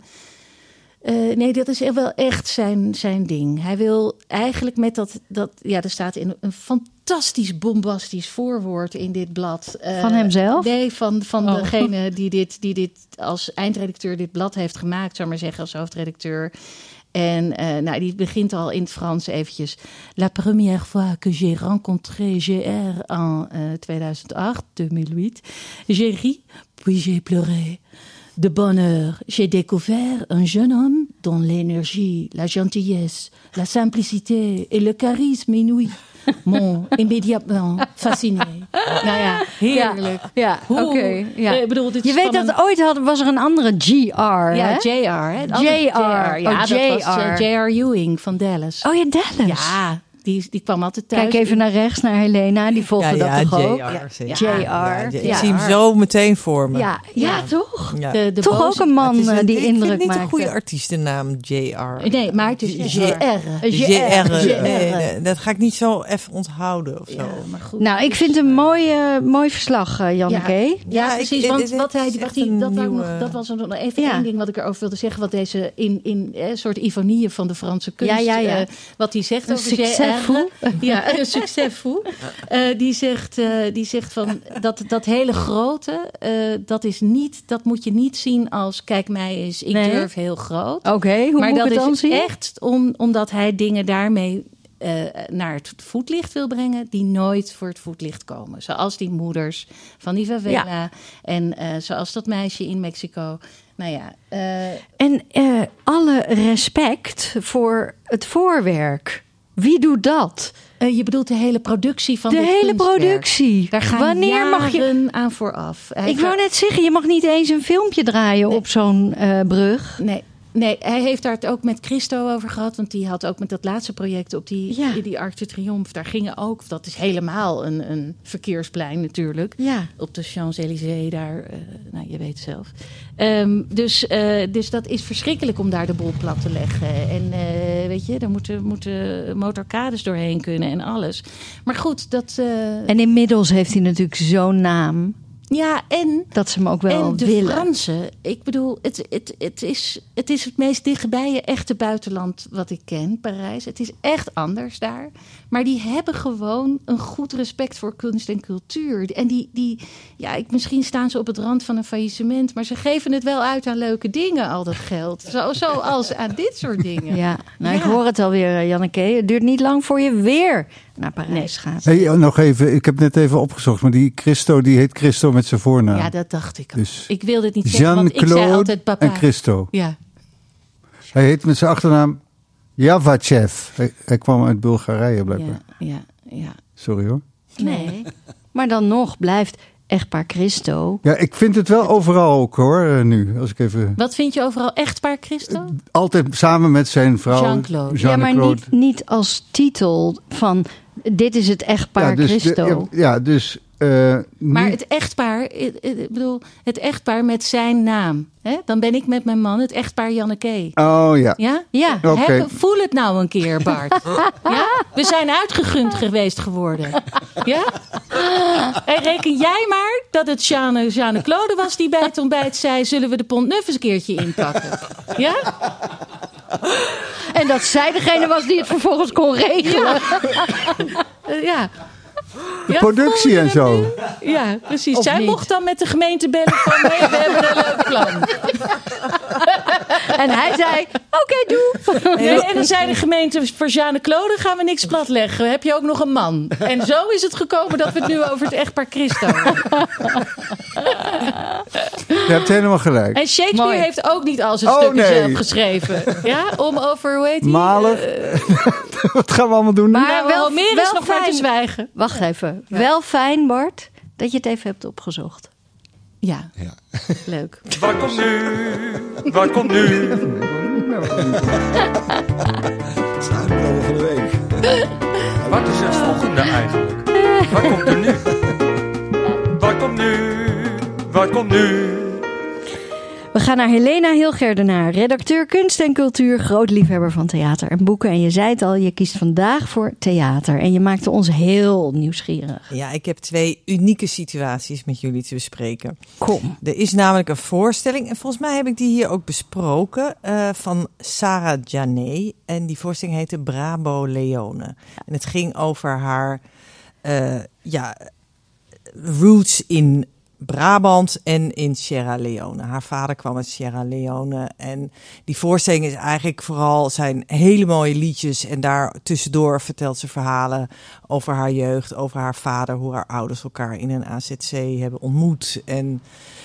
Uh, nee, dat is wel echt zijn, zijn ding. Hij wil eigenlijk met dat... dat ja, er staat in een fantastisch bombastisch voorwoord in dit blad. Uh, van hemzelf? Nee, van, van oh. degene die dit, die dit als eindredacteur dit blad heeft gemaakt, zou maar zeggen, als hoofdredacteur. En uh, nou, die begint al in het Frans eventjes. La première fois que j'ai rencontré G R en uh, tweeduizend acht, tweeduizend acht, j'ai ri, puis j'ai pleuré. De bonheur, j'ai découvert un jeune homme dont l'énergie, la gentillesse, la simplicité et le charisme inouï m'ont immédiatement fasciné. Nou ja, heerlijk. Ja, ja oké. Okay, ja. Ik bedoel, dit je weet dat een... ooit had, was er een andere G R. Ja, hè? J R. Hè? J R. Ja, oh, dat J R. was uh, J R Ewing van Dallas. Oh ja, Dallas. Ja. Die, die kwam altijd thuis. Kijk even naar rechts, naar Helena. Die volgde ja, ja, dat toch J R, ook? Ja, J R. Ja, ik ja. zie hem zo meteen voor me. Ja, ja, ja toch? Ja. De, de toch boze, ook een man een, die indruk maakt. Ik vind niet een goede artiestennaam, J R. Nee, maar het is J R. J R. Nee, dat ga ik niet zo even onthouden of zo. Ja, maar goed, nou, ik vind het een mooi, uh, mooi verslag, uh, Janneke. Ja, ja, ja precies. Ik, want wat hij, wat hij, dat, nieuwe... nog, dat was nog even ja. één ding wat ik erover wilde zeggen. Wat deze in, in een eh, soort ironieën van de Franse kunst. Ja, ja, ja. Uh, wat hij zegt over J R. Ja, een succesvol. Uh, die, zegt, uh, die zegt van dat, dat hele grote, uh, dat is niet, dat moet je niet zien als kijk mij eens, ik nee. durf heel groot. Oké, okay, hoe maar moet dat ik het dan is zien? Echt om, omdat hij dingen daarmee uh, naar het voetlicht wil brengen die nooit voor het voetlicht komen. Zoals die moeders van die favela ja. en uh, zoals dat meisje in Mexico. Nou ja, uh, en uh, alle respect voor het voorwerk. Wie doet dat? Uh, je bedoelt de hele productie van de dit hele kunstwerk. productie. Daar gaan Wanneer mag je aan vooraf. Hij ik wou net zeggen, je mag niet eens een filmpje draaien nee. op zo'n uh, brug. Nee. Nee, hij heeft daar het ook met Christo over gehad. Want die had ook met dat laatste project op die, ja. die Arc de Triomphe. Daar gingen ook, dat is helemaal een, een verkeersplein natuurlijk. Ja. Op de Champs-Élysées daar, uh, nou je weet zelf. Um, dus, uh, dus dat is verschrikkelijk om daar de boel plat te leggen. En uh, weet je, daar moeten, moeten motorkades doorheen kunnen en alles. Maar goed, dat... Uh... En inmiddels heeft hij natuurlijk zo'n naam... Ja, en... Dat ze hem ook wel en de willen. Fransen, ik bedoel, het, het, het, is, het is het meest dichtbij je echte buitenland wat ik ken, Parijs. Het is echt anders daar. Maar die hebben gewoon een goed respect voor kunst en cultuur. En die, die ja, ik, misschien staan ze op het rand van een faillissement, maar ze geven het wel uit aan leuke dingen, al dat geld. Zo, zoals aan dit soort dingen. Ja, nou ja. ik hoor het alweer, Janneke. Het duurt niet lang voor je weer naar Parijs nee. gaat. Hey, nog even, ik heb net even opgezocht, maar die Christo, die heet Christo met zijn voornaam. Ja, dat dacht ik ook. Dus ik wilde het niet zeggen, want ik zei altijd papa. en Christo. Ja. Hij heet met zijn achternaam Javachev. Hij, hij kwam uit Bulgarije blijkbaar. Ja, ja, ja. Sorry hoor. Nee. Maar dan nog blijft echtpaar Christo. Ja, ik vind het wel overal ook hoor, uh, nu. Als ik even... Wat vind je overal echtpaar Christo? Uh, altijd samen met zijn vrouw. Jean-Claude. Ja, maar niet, niet als titel van dit is het echtpaar ja, dus Christo. De, ja, dus... Uh, maar niet... het echtpaar, ik, ik bedoel, het echtpaar met zijn naam. Hè? Dan ben ik met mijn man het echtpaar Janneke. Oh ja. Ja? Ja. Okay. He, voel het nou een keer, Bart. Ja? We zijn uitgegund geweest geworden. Ja? En reken jij maar dat het Jeanne, Jeanne Claude was die bij het ontbijt zei... zullen we de Pont Neuf eens een keertje inpakken? Ja? En dat zij degene was die het vervolgens kon regelen. Ja. uh, ja. De ja, productie en zo. Ja, precies. Of Zij niet. mocht dan met de gemeente bellen van... nee, we hebben een leuk plan. En hij zei, oké, okay, doe. Nee, en dan zei de gemeente, voor Jeanne Claude gaan we niks platleggen. Heb je ook nog een man? En zo is het gekomen dat we het nu over het echtpaar Christo hebben. Je hebt helemaal gelijk. En Shakespeare Mooi. heeft ook niet al zijn Oh, stukken nee. zelf geschreven. Ja, om over, hoe heet die? Mahler. Uh, Wat gaan we allemaal doen? Maar nou, wel- Homerus wel nog maar te fijn. zwijgen. Wacht even. Wel fijn, Bart, dat je het even hebt opgezocht. Ja, Ja. leuk. Wat komt nu? Wat komt nu? Sluitblower van de week. Wat is het volgende eigenlijk? Wat komt er nu? Wat komt nu? Wat komt nu? We gaan naar Helena Hilgerdenaar, redacteur kunst en cultuur, groot liefhebber van theater en boeken. En je zei het al, je kiest vandaag voor theater. En je maakte ons heel nieuwsgierig. Ja, ik heb twee unieke situaties met jullie te bespreken. Kom. Er is namelijk een voorstelling, en volgens mij heb ik die hier ook besproken, uh, van Sarah Janet. En die voorstelling heette Brabo Leone. En het ging over haar uh, ja, roots in Brabant en in Sierra Leone. Haar vader kwam uit Sierra Leone. En die voorstelling is eigenlijk vooral zijn hele mooie liedjes. En daar tussendoor vertelt ze verhalen over haar jeugd, over haar vader, hoe haar ouders elkaar in een A Z C hebben ontmoet. En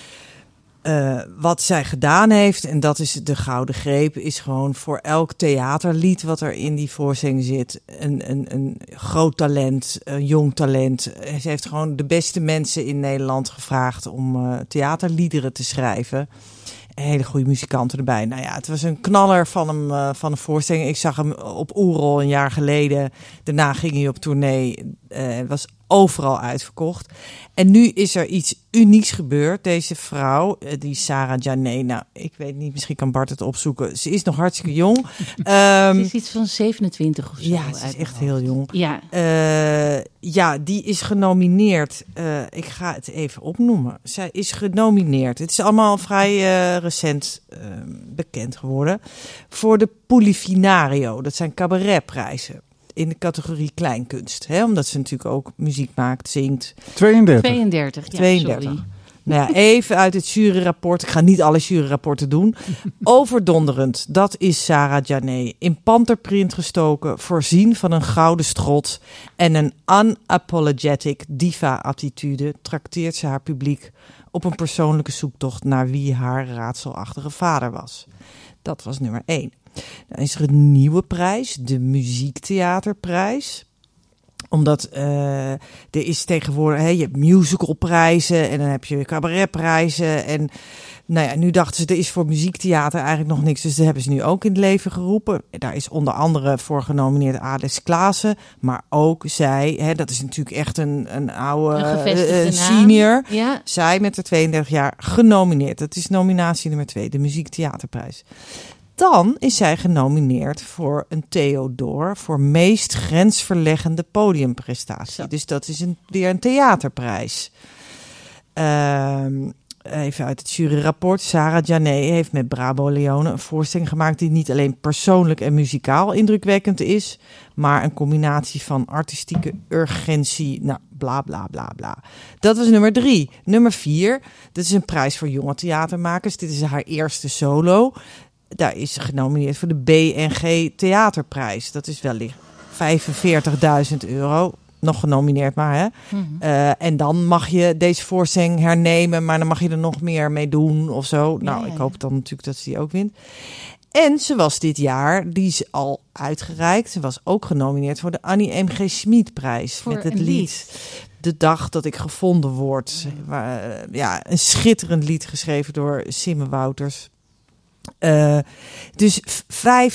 uh, wat zij gedaan heeft, en dat is de gouden greep, is gewoon voor elk theaterlied wat er in die voorstelling zit, een, een, een groot talent, een jong talent. Ze heeft gewoon de beste mensen in Nederland gevraagd om uh, theaterliederen te schrijven. Hele goede muzikanten erbij. Nou ja, het was een knaller van hem, uh, van een voorstelling. Ik zag hem op Oerol een jaar geleden. Daarna ging hij op tournee. Uh, het was overal uitverkocht. En nu is er iets unieks gebeurd. Deze vrouw, uh, die Sarah Janet. Nou, ik weet niet, misschien kan Bart het opzoeken. Ze is nog hartstikke jong. Um, Het is iets van zevenentwintig of zo. ja, ze is echt heel jong. Ja. Uh, ja, die is genomineerd. Uh, ik ga het even opnoemen. Zij is genomineerd. Het is allemaal vrij uh, recent uh, bekend geworden. Voor de Polifinario. Dat zijn cabaretprijzen. In de categorie kleinkunst. Hè? Omdat ze natuurlijk ook muziek maakt, zingt. tweeëndertig. tweeëndertig, ja, tweeëndertig. sorry. Nou ja, even uit het juryrapport. Ik ga niet alle juryrapporten doen. Overdonderend, dat is Sarah Janet. In panterprint gestoken, voorzien van een gouden strot en een unapologetic diva-attitude, trakteert ze haar publiek op een persoonlijke zoektocht naar wie haar raadselachtige vader was. Dat was nummer één. Dan is er een nieuwe prijs, de Muziektheaterprijs. Omdat uh, er is tegenwoordig, hè, je hebt musicalprijzen en dan heb je cabaretprijzen. En nou ja, nu dachten ze, er is voor muziektheater eigenlijk nog niks. Dus dat hebben ze nu ook in het leven geroepen. Daar is onder andere voor genomineerd Ales Klaassen. Maar ook zij, hè, dat is natuurlijk echt een, een oude Een uh, senior. Ja. Zij met de tweeëndertig jaar genomineerd. Dat is nominatie nummer twee, de Muziektheaterprijs. Dan is zij genomineerd voor een Theodor voor meest grensverleggende podiumprestatie. Zo. Dus dat is een, weer een theaterprijs. Uh, even uit het juryrapport. Sarah Janet heeft met Brabo Leone een voorstelling gemaakt die niet alleen persoonlijk en muzikaal indrukwekkend is, maar een combinatie van artistieke urgentie, nou, bla bla bla bla. Dat was nummer drie. Nummer vier, dat is een prijs voor jonge theatermakers. Dit is haar eerste solo. Daar is ze genomineerd voor de B en G Theaterprijs. Dat is wellicht vijfenveertigduizend euro. Nog genomineerd maar, hè. Mm-hmm. Uh, en dan mag je deze voorstelling hernemen, maar dan mag je er nog meer mee doen of zo. Nou, ja, ja, ja. Ik hoop dan natuurlijk dat ze die ook wint. En ze was dit jaar, die is al uitgereikt. Ze was ook genomineerd voor de Annie M G. Schmid-prijs. Voor met het een lied, lied. De dag dat ik gevonden word. Waar, uh, ja, een schitterend lied geschreven door Simme Wouters. Uh, dus v- vijf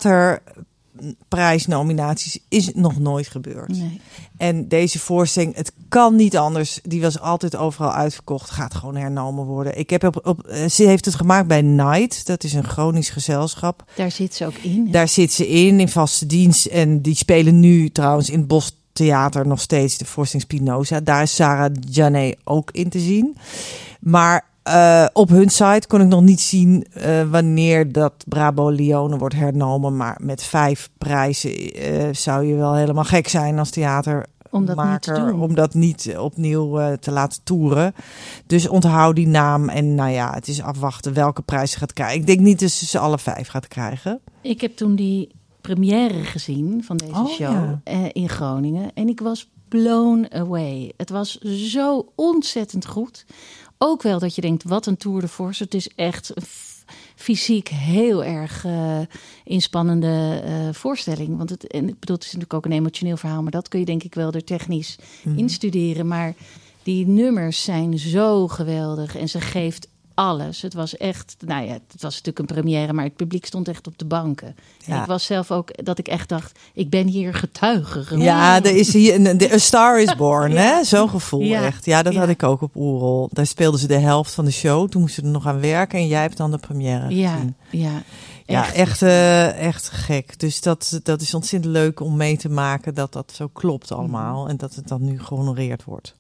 theaterprijsnominaties is nog nooit gebeurd. Nee. En deze voorstelling, het kan niet anders. Die was altijd overal uitverkocht. Gaat gewoon hernomen worden. Ik heb op, op, ze heeft het gemaakt bij Night. Dat is een Gronings gezelschap. Daar zit ze ook in. Hè? Daar zit ze in, in vaste dienst. En die spelen nu trouwens in het Bostheater nog steeds de voorstelling Spinoza. Daar is Sarah Janet ook in te zien. Maar uh, op hun site kon ik nog niet zien uh, wanneer dat Brabo Lione wordt hernomen. Maar met vijf prijzen uh, zou je wel helemaal gek zijn als theater. Om dat niet te doen. Om dat niet opnieuw uh, te laten toeren. Dus onthoud die naam. En nou ja, het is afwachten welke prijs ze gaat krijgen. Ik denk niet dat ze ze alle vijf gaat krijgen. Ik heb toen die première gezien van deze Oh, show ja. uh, in Groningen. En ik was blown away. Het was zo ontzettend goed. Ook wel dat je denkt, wat een tour de force. Het is echt f- fysiek heel erg uh, inspannende uh, voorstelling. Want het, en ik bedoel, het is natuurlijk ook een emotioneel verhaal. Maar dat kun je denk ik wel er technisch Mhm. instuderen. Maar die nummers zijn zo geweldig. En ze geeft alles. Het was echt, nou ja, het was natuurlijk een première, maar het publiek stond echt op de banken. Ja. En ik was zelf ook, dat ik echt dacht, ik ben hier getuige geworden. Ja, er is hier een de- A Star is Born, Ja. hè? Zo'n gevoel Ja. echt. Ja, dat Ja. had ik ook op Oerol. Daar speelden ze de helft van de show. Toen moesten ze er nog aan werken en jij hebt dan de première Ja, gezien. ja. Ja, Echt. echt, uh, echt gek. Dus dat, dat is ontzettend leuk om mee te maken dat dat zo klopt allemaal. En dat het dan nu gehonoreerd wordt.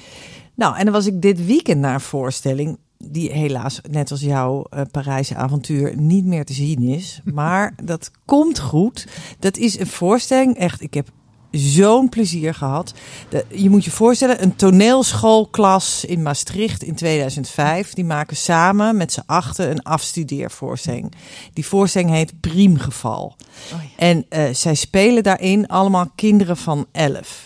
Nou, en dan was ik dit weekend naar een voorstelling die helaas, net als jouw uh, Parijse avontuur, niet meer te zien is. Maar dat komt goed. Dat is een voorstelling, echt, ik heb zo'n plezier gehad. De, je moet je voorstellen, een toneelschoolklas in Maastricht in tweeduizend vijf... die maken samen met z'n achten een afstudeervoorstelling. Die voorstelling heet Priemgeval. Oh ja. En uh, zij spelen daarin allemaal kinderen van elf.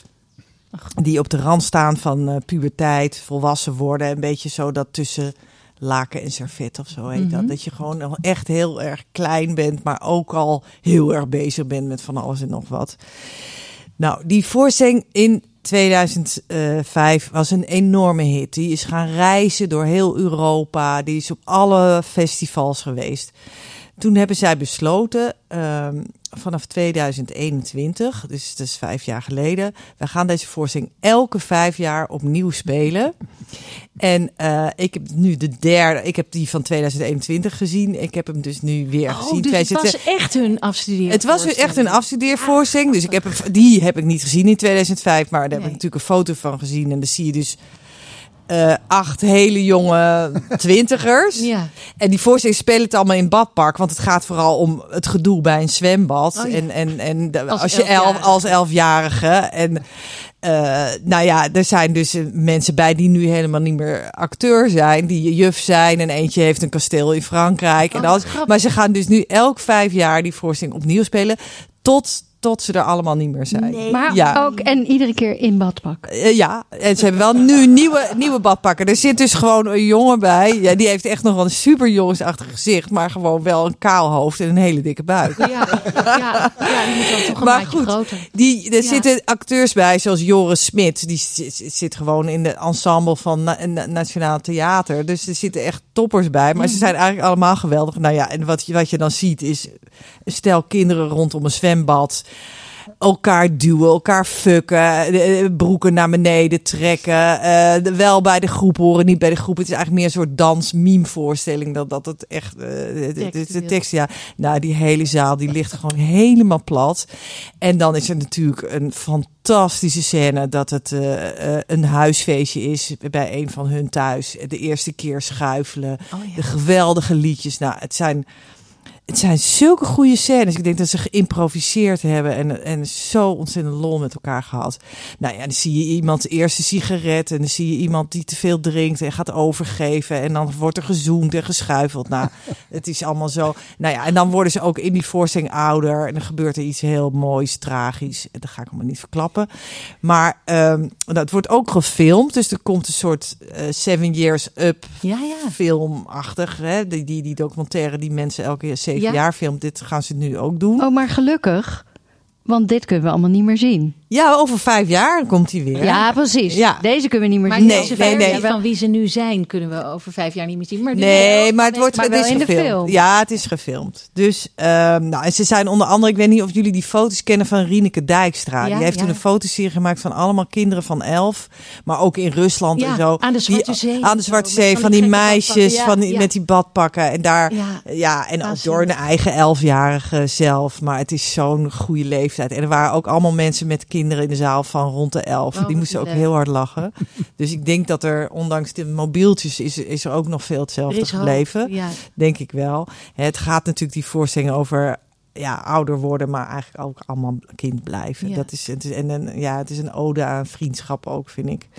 Die op de rand staan van uh, puberteit, volwassen worden. Een beetje zo dat tussen laken en servet of zo heet Mhm. dat. Dat je gewoon nog echt heel erg klein bent, maar ook al heel erg bezig bent met van alles en nog wat. Nou, die voorstelling in tweeduizend vijf was een enorme hit. Die is gaan reizen door heel Europa. Die is op alle festivals geweest. Toen hebben zij besloten, um, vanaf tweeduizend eenentwintig, dus dat is vijf jaar geleden, we gaan deze voorstelling elke vijf jaar opnieuw spelen. En uh, ik heb nu de derde, ik heb die van tweeduizend eenentwintig gezien. Ik heb hem dus nu weer Oh, gezien. dus het tweeduizend was echt hun afstudeer. Het was echt een afstudeervoorstelling. Dus ik heb hem, die heb ik niet gezien in tweeduizend vijf, maar daar heb Nee. ik natuurlijk een foto van gezien. En dan zie je dus Uh, acht hele jonge twintigers. Ja. En die voorstelling spelen het allemaal in het badpark. Want het gaat vooral om het gedoe bij een zwembad. Oh ja. En, en, en de, Als als, je elf, elfjarige. als elfjarige. En uh, nou ja, er zijn dus uh, mensen bij die nu helemaal niet meer acteur zijn. Die juf zijn. En eentje heeft een kasteel in Frankrijk. Oh, en alles. grappig. Maar ze gaan dus nu elk vijf jaar die voorstelling opnieuw spelen. Tot... Tot ze er allemaal niet meer zijn. Nee. Maar Ja. ook, en iedere keer in badpak. Uh, ja, en ze hebben wel nu nieuwe, nieuwe badpakken. Er zit dus gewoon een jongen bij. Ja, die heeft echt nog wel een super jongensachtig gezicht. Maar gewoon wel een kaal hoofd en een hele dikke buik. Ja, ja, ja, die moet dan toch een Maar maatje goed, groter. Die, er Ja. zitten acteurs bij, zoals Joris Smit. Die zit, zit gewoon in het ensemble van Na- Na- Nationaal Theater. Dus er zitten echt toppers bij. Maar ze zijn eigenlijk allemaal geweldig. Nou ja, en wat je, wat je dan ziet is een stel kinderen rondom een zwembad. Elkaar duwen, elkaar fucken, de broeken naar beneden trekken. Uh, de, wel bij de groep horen, niet bij de groep. Het is eigenlijk meer een soort dans-meme-voorstelling dan dat het echt uh, de, de, de, de tekst. Ja, nou, die hele zaal die ligt gewoon helemaal plat. En dan is er natuurlijk een fantastische scène dat het uh, uh, een huisfeestje is bij een van hun thuis. De eerste keer schuifelen, Oh ja. de geweldige liedjes. Nou, het zijn... Het zijn zulke goede scènes. Ik denk dat ze geïmproviseerd hebben en, en zo ontzettend lol met elkaar gehad. Nou ja, dan zie je iemand de eerste sigaret en dan zie je iemand die te veel drinkt en gaat overgeven. En dan wordt er gezoend en geschuifeld. Nou, het is allemaal zo. Nou ja, en dan worden ze ook in die voorstelling ouder en dan gebeurt er iets heel moois, tragisch. Dat ga ik allemaal niet verklappen. Maar um, nou, het wordt ook gefilmd, dus er komt een soort uh, Seven Years Up Ja, ja. filmachtig. Hè? Die, die, die documentaire die mensen elke zeven zeven Ja. jaar film. Dit gaan ze nu ook doen. Oh, maar gelukkig. Want dit kunnen we allemaal niet meer zien. Ja, over vijf jaar komt hij weer. Ja, precies. Ja. Deze kunnen we niet meer Maar zien. deze nee, nee. versie van wie ze nu zijn kunnen we over vijf jaar niet meer zien. Maar die Nee, wel. maar het wordt maar het wel is in de gefilmd. film. Ja, het is gefilmd. Dus, um, nou, en ze zijn onder andere, ik weet niet of jullie die foto's kennen van Rieneke Dijkstra. Ja, die heeft ja. toen een fotoserie gemaakt van allemaal kinderen van elf, maar ook in Rusland Ja, en zo. aan de Zwarte Die- Zee. Aan de Zwarte Zo, Zee, met van van die die gekke meisjes, badpakken. van Ja, die, ja. met die badpakken. En daar, Ja. ja, en ook Waanzinnig. door hun eigen elfjarige zelf. Maar het is zo'n goede leeftijd. En er waren ook allemaal mensen met kinderen in de zaal van rond de elf. Oh, die moesten ook leuk. heel hard lachen. Dus ik denk dat er, ondanks de mobieltjes, is, is er ook nog veel Er hetzelfde is hoop. gebleven. Ja. Denk ik wel. Het gaat natuurlijk die voorstelling over ja, ouder worden, maar eigenlijk ook allemaal kind blijven. Ja. Dat is, het is, en een, ja, het is een ode aan vriendschap ook, vind ik.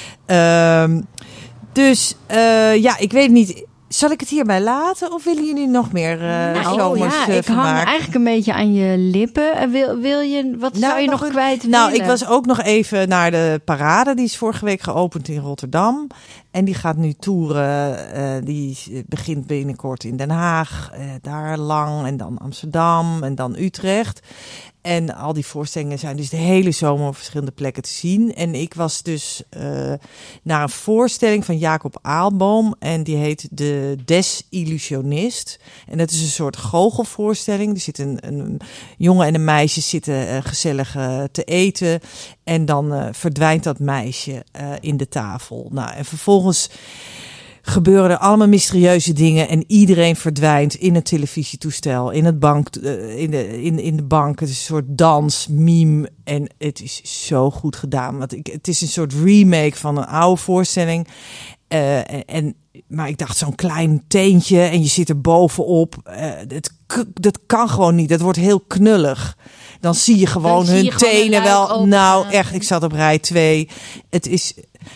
Um, dus uh, ja, ik weet niet. Zal ik het hierbij laten of willen jullie nog meer uh, Nou, zomers ja, uh, ik hang vermaak? eigenlijk een beetje aan je lippen. En Wil, wil je, wat zou je nog een- kwijt Nou, willen? ik was ook nog even naar de parade. Die is vorige week geopend in Rotterdam. En die gaat nu toeren. Uh, die begint binnenkort in Den Haag. Uh, daar lang. En dan Amsterdam. En dan Utrecht. En al die voorstellingen zijn dus de hele zomer op verschillende plekken te zien. En ik was dus uh, naar een voorstelling van Jacob Aalboom. En die heet De Desillusionist. En dat is een soort goochelvoorstelling. Er zit een, een jongen en een meisje zitten uh, gezellig uh, te eten. En dan uh, verdwijnt dat meisje uh, in de tafel. Nou, en vervolgens gebeuren er allemaal mysterieuze dingen en iedereen verdwijnt in het televisietoestel, in het bank, uh, in de in in de bank. Het is een soort dans, meme en het is zo goed gedaan. Want ik, het is een soort remake van een oude voorstelling. Uh, en, en maar ik dacht zo'n klein teentje en je zit er bovenop. Uh, het, dat kan gewoon niet. Dat wordt heel knullig. Dan zie je gewoon Dan zie hun je gewoon tenen een wel. luik open Nou, gaan. echt. Ik zat op rij twee. Het is.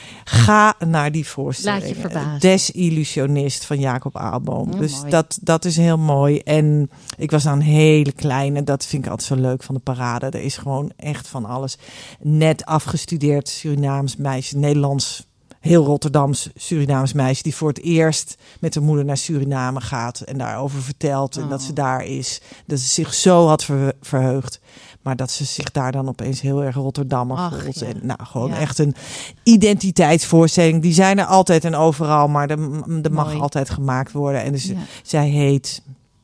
Ga naar die voorstelling. Laat je verbazen. Desillusionist van Jacob Aalboom. Oh, dus mooi. dat, dat is heel mooi. En ik was nou een hele kleine. Dat vind ik altijd zo leuk van de parade. Er is gewoon echt van alles. Net afgestudeerd Surinaams meisje. Nederlands, heel Rotterdams Surinaams meisje. Die voor het eerst met haar moeder naar Suriname gaat. En daarover vertelt. En Oh. dat ze daar is. Dat ze zich zo had ver- verheugd. Maar dat ze zich daar dan opeens heel erg Rotterdammer Ach, voelt. ja. En nou, gewoon Ja. echt een identiteitsvoorstelling. Die zijn er altijd en overal, maar er, er mag Mooi. altijd gemaakt worden. En dus Ja. zij heet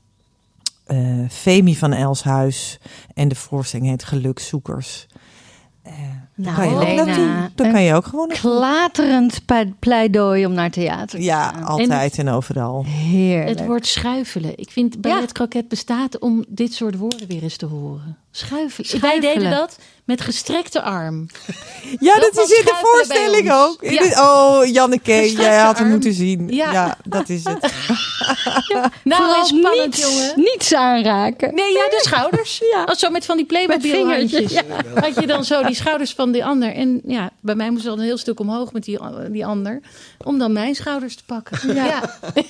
uh, Femi van Elshuis. En de voorstelling heet Gelukzoekers. Uh, Nou, daar kan je ook Helena, naartoe. Daar een kan je ook gewoon naartoe. Klaterend pe- pleidooi om naar theater te Ja, gaan. altijd en, overal. Heerlijk. Het woord schuifelen. Ik vind balletkroket bestaat om dit soort woorden weer eens te horen. Schuifelen. Schuifelen. Wij deden dat met gestrekte arm. Ja, Dat dat, was is in de schuifelen bij voorstelling ons. ook. In Ja. de- oh, Janneke, Gestrekte jij had hem arm. moeten zien. Ja. Ja, dat is het. Nou, Vooral is spannend, niets, jongen. niets aanraken. Nee, ja, de schouders. Ja. Als zo met van die Playmobil vingertjes, handjes. Had je dan zo die schouders van die ander. En ja, bij mij moest al een heel stuk omhoog met die, die ander. Om dan mijn schouders te pakken. Ja.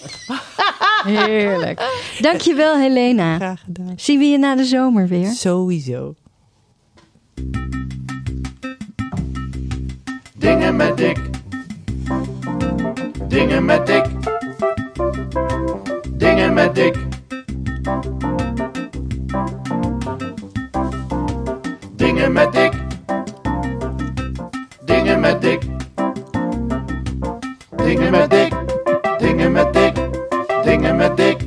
Heerlijk. Dankjewel, Helena. Graag gedaan. Zien we je na de zomer weer? Sowieso. Dingen met Dick. Dingen met Dick. Dingen met Dick. Dingen met Dick. Dingen met Dick. Dingen met Dick. Dingen met Dick. Dingen met Dick.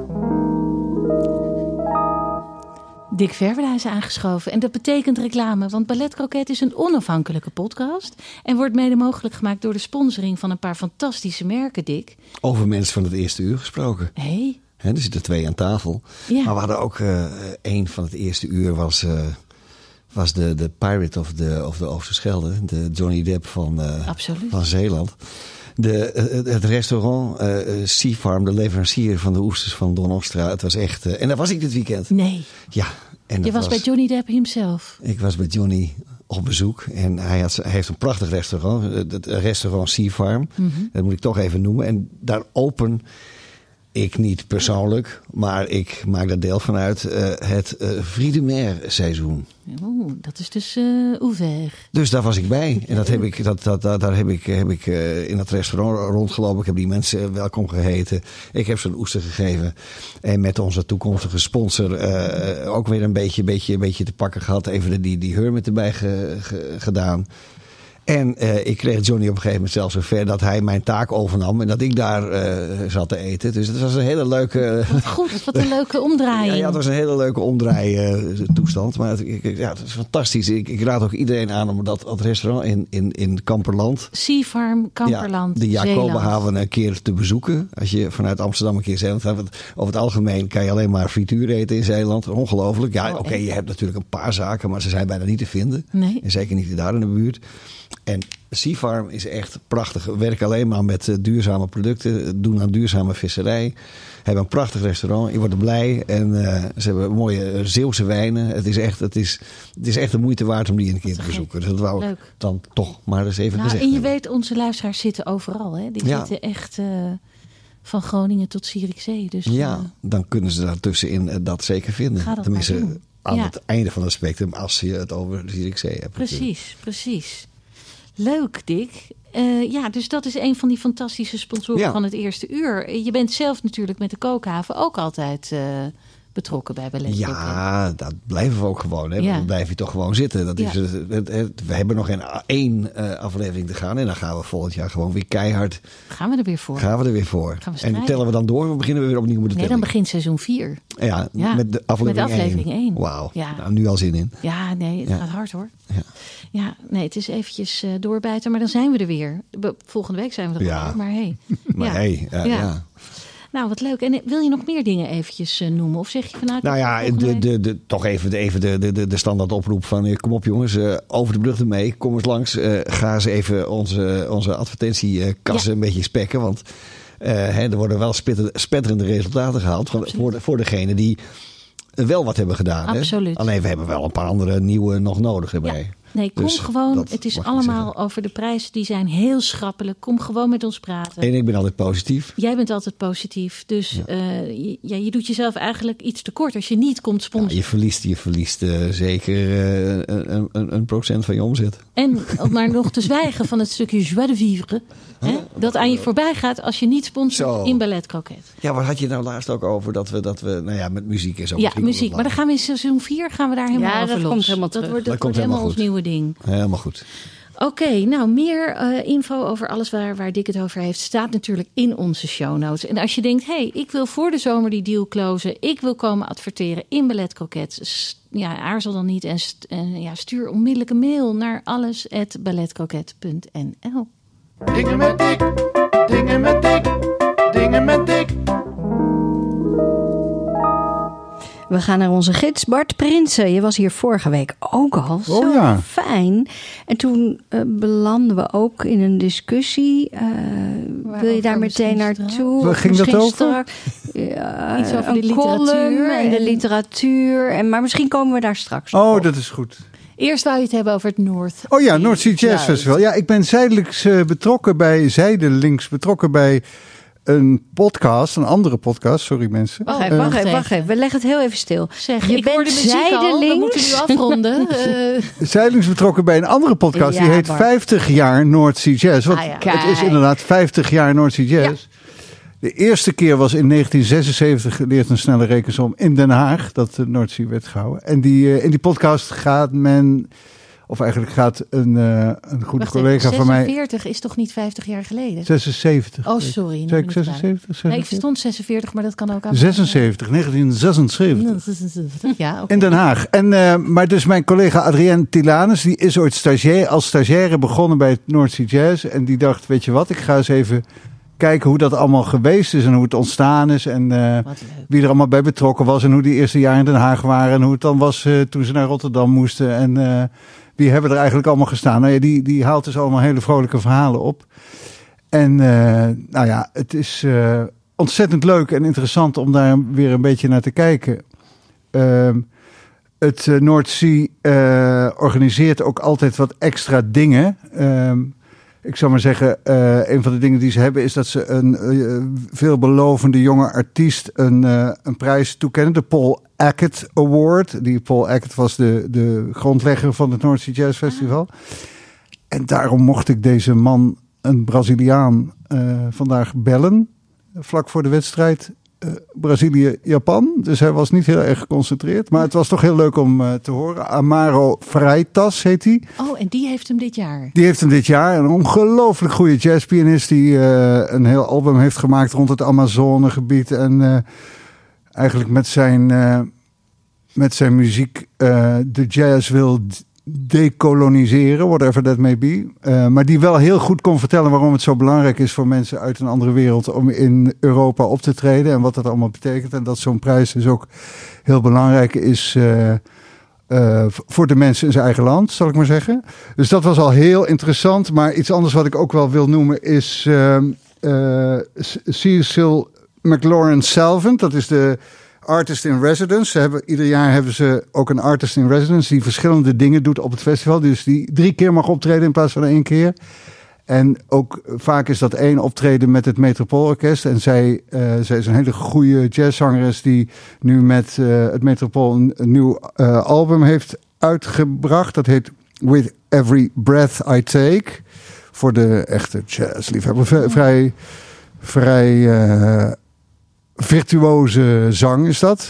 Dick Verwela is aangeschoven. En dat betekent reclame, want Balletkroket is een onafhankelijke podcast. En wordt mede mogelijk gemaakt door de sponsoring van een paar fantastische merken, Dick. Over mensen van het eerste uur gesproken. Hé, hey, Hè, er zitten twee aan tafel. Ja. Maar we hadden ook uh, één van het eerste uur was, uh, was de, de Pirate of de, of de Oosterschelde. De Johnny Depp van, uh, Absoluut. van Zeeland. De, uh, het restaurant uh, Sea Farm, de leverancier van de oesters van Don Ostra. Het was echt... Uh, en daar was ik dit weekend. nee. Ja. En Je dat was bij Johnny Depp himself. Ik was bij Johnny op bezoek. En hij, had, hij heeft een prachtig restaurant. Het restaurant Sea Farm. Mm-hmm. Dat moet ik toch even noemen. En daar open... ik niet persoonlijk, maar ik maak daar deel van uit. Uh, het uh, Friedemer seizoen. Oeh, dat is dus uh, ouvert. Dus daar was ik bij. En dat heb ik, dat, dat, dat, daar heb ik, heb ik uh, in dat restaurant rondgelopen. Ik heb die mensen welkom geheten. Ik heb ze een oester gegeven. En met onze toekomstige sponsor uh, ook weer een beetje, beetje, beetje te pakken gehad. Even die, die hermit erbij ge, ge, gedaan. En uh, ik kreeg Johnny op een gegeven moment zelfs zover dat hij mijn taak overnam. En dat ik daar uh, zat te eten. Dus dat was een hele leuke... Wat goed, wat een leuke omdraaiing. Ja, ja, het was een hele leuke omdraai uh, toestand. Maar het, ik, ja, het is fantastisch. Ik, ik raad ook iedereen aan om dat, dat restaurant in, in, in Kamperland... Sea Farm, Kamperland, ja, de Jacobenhaven Zeeland. een keer te bezoeken. Als je vanuit Amsterdam een keer Zeeland gaat. Want over het algemeen kan je alleen maar frituur eten in Zeeland. Ongelooflijk. Ja, oh, oké, okay, je hebt natuurlijk een paar zaken. Maar ze zijn bijna niet te vinden. Nee. En zeker niet daar in de buurt. En Sea Farm is echt prachtig. We werken alleen maar met uh, duurzame producten. Doen aan duurzame visserij. Hebben een prachtig restaurant. Je wordt er blij. En uh, ze hebben mooie Zeeuwse wijnen. Het is, echt, het, is, het is echt de moeite waard om die een keer te bezoeken. Dus dat wou ik Leuk. dan toch maar eens even nou, gezegd En je hebben. weet, onze luisteraars zitten overal. Hè? Die ja. zitten echt uh, van Groningen tot Zierikzee. Dus, ja, uh, dan kunnen ze daartussenin uh, dat zeker vinden. Ga dat Tenminste, maar doen. aan Ja. het einde van het spectrum. Als je het over Zierikzee hebt. Precies, natuurlijk. precies. Leuk, Dick. Uh, ja, dus dat is een van die fantastische sponsoren Ja. van het eerste uur. Je bent zelf natuurlijk met de kookhaven ook altijd uh, betrokken bij Ballet. Ja, dat blijven we ook gewoon. Hè? Ja. Dan blijf je toch gewoon zitten. Dat Ja. is het, het, het, we hebben nog geen één uh, aflevering te gaan. En dan gaan we volgend jaar gewoon weer keihard. Gaan we er weer voor? Gaan we er weer voor. Gaan we en tellen we dan door? We beginnen we weer opnieuw met de Nee, telling. dan begint seizoen vier. Ja, Ja, met de aflevering, met de aflevering één. Wauw, Ja. nou, nu al zin in. Ja, nee, het Ja. gaat hard hoor. Ja. Ja, nee, het is eventjes uh, doorbijten, maar dan zijn we er weer. Be- Volgende week zijn we er Ja. al, maar hey. Maar ja. hey, uh, Ja. ja. Nou, wat leuk. En wil je nog meer dingen eventjes uh, noemen? Of zeg je vanuit... Nou ja, de, de, de, toch even, de, even de, de, de standaard oproep van... Uh, kom op jongens, uh, over de brug ermee. Kom eens langs. Uh, ga eens even onze, onze advertentiekassen Ja. een beetje spekken. Want uh, hè, er worden wel spitter, spetterende resultaten gehaald... Van, voor, de, voor degene die wel wat hebben gedaan. Absoluut. Hè? Alleen we hebben wel een paar andere nieuwe nog nodig erbij. Ja. Nee, kom Dus gewoon. dat Het is mag ik allemaal zeggen. over de prijzen. Die zijn heel schappelijk. Kom gewoon met ons praten. En ik ben altijd positief. Jij bent altijd positief. Dus Ja. uh, je, ja, je doet jezelf eigenlijk iets tekort als je niet komt Ja, sponsoren. je verliest, je verliest uh, zeker uh, een, een, een procent van je omzet. En om maar nog te zwijgen van het stukje joie de vivre. Hè, dat aan je voorbij gaat als je niet sponsort Zo. in Ballet Croquet. Ja, wat had je nou laatst ook over dat we, dat we nou ja, met muziek en zo. Ja, misschien muziek. wel Maar dan gaan we in seizoen vier gaan we daar helemaal Ja, over dat los. komt helemaal dat terug. wordt, dat Dat wordt komt helemaal helemaal ons nieuwe ding. Helemaal goed. Oké, okay, nou meer uh, info over alles waar, waar Dick het over heeft... staat natuurlijk in onze show notes. En als je denkt, hé, hey, ik wil voor de zomer die deal closen... ik wil komen adverteren in Ballet Croquet... ja, aarzel dan niet en, st- en ja, stuur onmiddellijk een mail... naar alles at balletcroquet punt n l. Dingen met Dick, dingen met Dick, dingen met Dick. We gaan naar onze gids Bart Prinsen. Je was hier vorige week ook al. Zo Oh ja. fijn. En toen uh, belanden we ook in een discussie. Uh, wil je daar meteen naartoe? Waar Of ging dat misschien over? Strak, ja, Iets over een de literatuur column en de en- literatuur. En, maar misschien komen we daar straks nog Oh, op. dat is goed. Eerst wou je het hebben over het North. Oh ja, North Sea Jazz Juist. Festival. Ja, ik ben zijdelings uh, betrokken bij, zijdelings betrokken bij een podcast, een andere podcast. Sorry mensen. Wacht Oh, even, wacht wacht even, wacht even. even. We leggen het heel even stil. Zeg, Je ik hoor de bent muziek al. We zijdelings. moeten nu afronden. Uh, Zijdelings betrokken bij een andere podcast. Ja, die heet Bart. vijftig jaar North Sea Jazz. Want Ah, ja. het is Kijk. inderdaad vijftig jaar North Sea Jazz. De eerste keer was in negentien zesenzeventig, leert een snelle rekensom, in Den Haag. Dat de North Sea werd gehouden. En die, uh, in die podcast gaat men... Of eigenlijk gaat een, uh, een goede wacht collega even, van mij... zesenveertig is toch niet vijftig jaar geleden? zesenzeventig. Oh, sorry. nou Zei ben ik ik zesenzeventig? bij. Nee, ik verstond zesenveertig, maar dat kan ook aan. zesenzeventig, negentien zesenzeventig. Ja, oké. In Den Haag. En, uh, maar dus mijn collega Adrienne Tilanus, die is ooit stagiair, als stagiaire begonnen bij het North Sea Jazz. En die dacht, weet je wat, ik ga eens even kijken hoe dat allemaal geweest is en hoe het ontstaan is. En uh, Wat leuk. wie er allemaal bij betrokken was en hoe die eerste jaren in Den Haag waren. En hoe het dan was uh, toen ze naar Rotterdam moesten. En uh, wie hebben er eigenlijk allemaal gestaan. Nou ja, die, die haalt dus allemaal hele vrolijke verhalen op. En uh, nou ja, het is uh, ontzettend leuk en interessant om daar weer een beetje naar te kijken. Uh, het uh, North Sea uh, organiseert ook altijd wat extra dingen. Uh, ik zou maar zeggen, uh, een van de dingen die ze hebben is dat ze een uh, veelbelovende jonge artiest een, uh, een prijs toekennen. De Paul Hackett Award. Die Paul Hackett was de, de grondlegger van het North Sea Jazz Festival. Ah. En daarom mocht ik deze man, een Braziliaan, uh, vandaag bellen. Vlak voor de wedstrijd. Uh, Brazilië-Japan. Dus hij was niet heel erg geconcentreerd. Maar het was toch heel leuk om uh, te horen. Amaro Freitas heet hij. Oh, en die heeft hem dit jaar? Die heeft hem dit jaar. Een ongelooflijk goede jazzpianist die uh, een heel album heeft gemaakt rond het Amazonegebied. En uh, eigenlijk met zijn, uh, met zijn muziek uh, de jazz wil decoloniseren, whatever that may be. Uh, maar die wel heel goed kon vertellen waarom het zo belangrijk is voor mensen uit een andere wereld om in Europa op te treden en wat dat allemaal betekent. En dat zo'n prijs dus ook heel belangrijk is uh, uh, voor de mensen in zijn eigen land, zal ik maar zeggen. Dus dat was al heel interessant. Maar iets anders wat ik ook wel wil noemen is uh, uh, Cecil McLaurin Salvant. Dat is de Artist in Residence. Ze hebben, ieder jaar hebben ze ook een Artist in Residence die verschillende dingen doet op het festival. Dus die drie keer mag optreden in plaats van één keer. En ook vaak is dat één optreden met het Metropoolorkest. En zij, uh, zij is een hele goede jazzzangeres die nu met uh, het Metropool een, een nieuw uh, album heeft uitgebracht. Dat heet With Every Breath I Take. Voor de echte jazzliefhebber. V- vrij vrij uh, virtuoze zang is dat.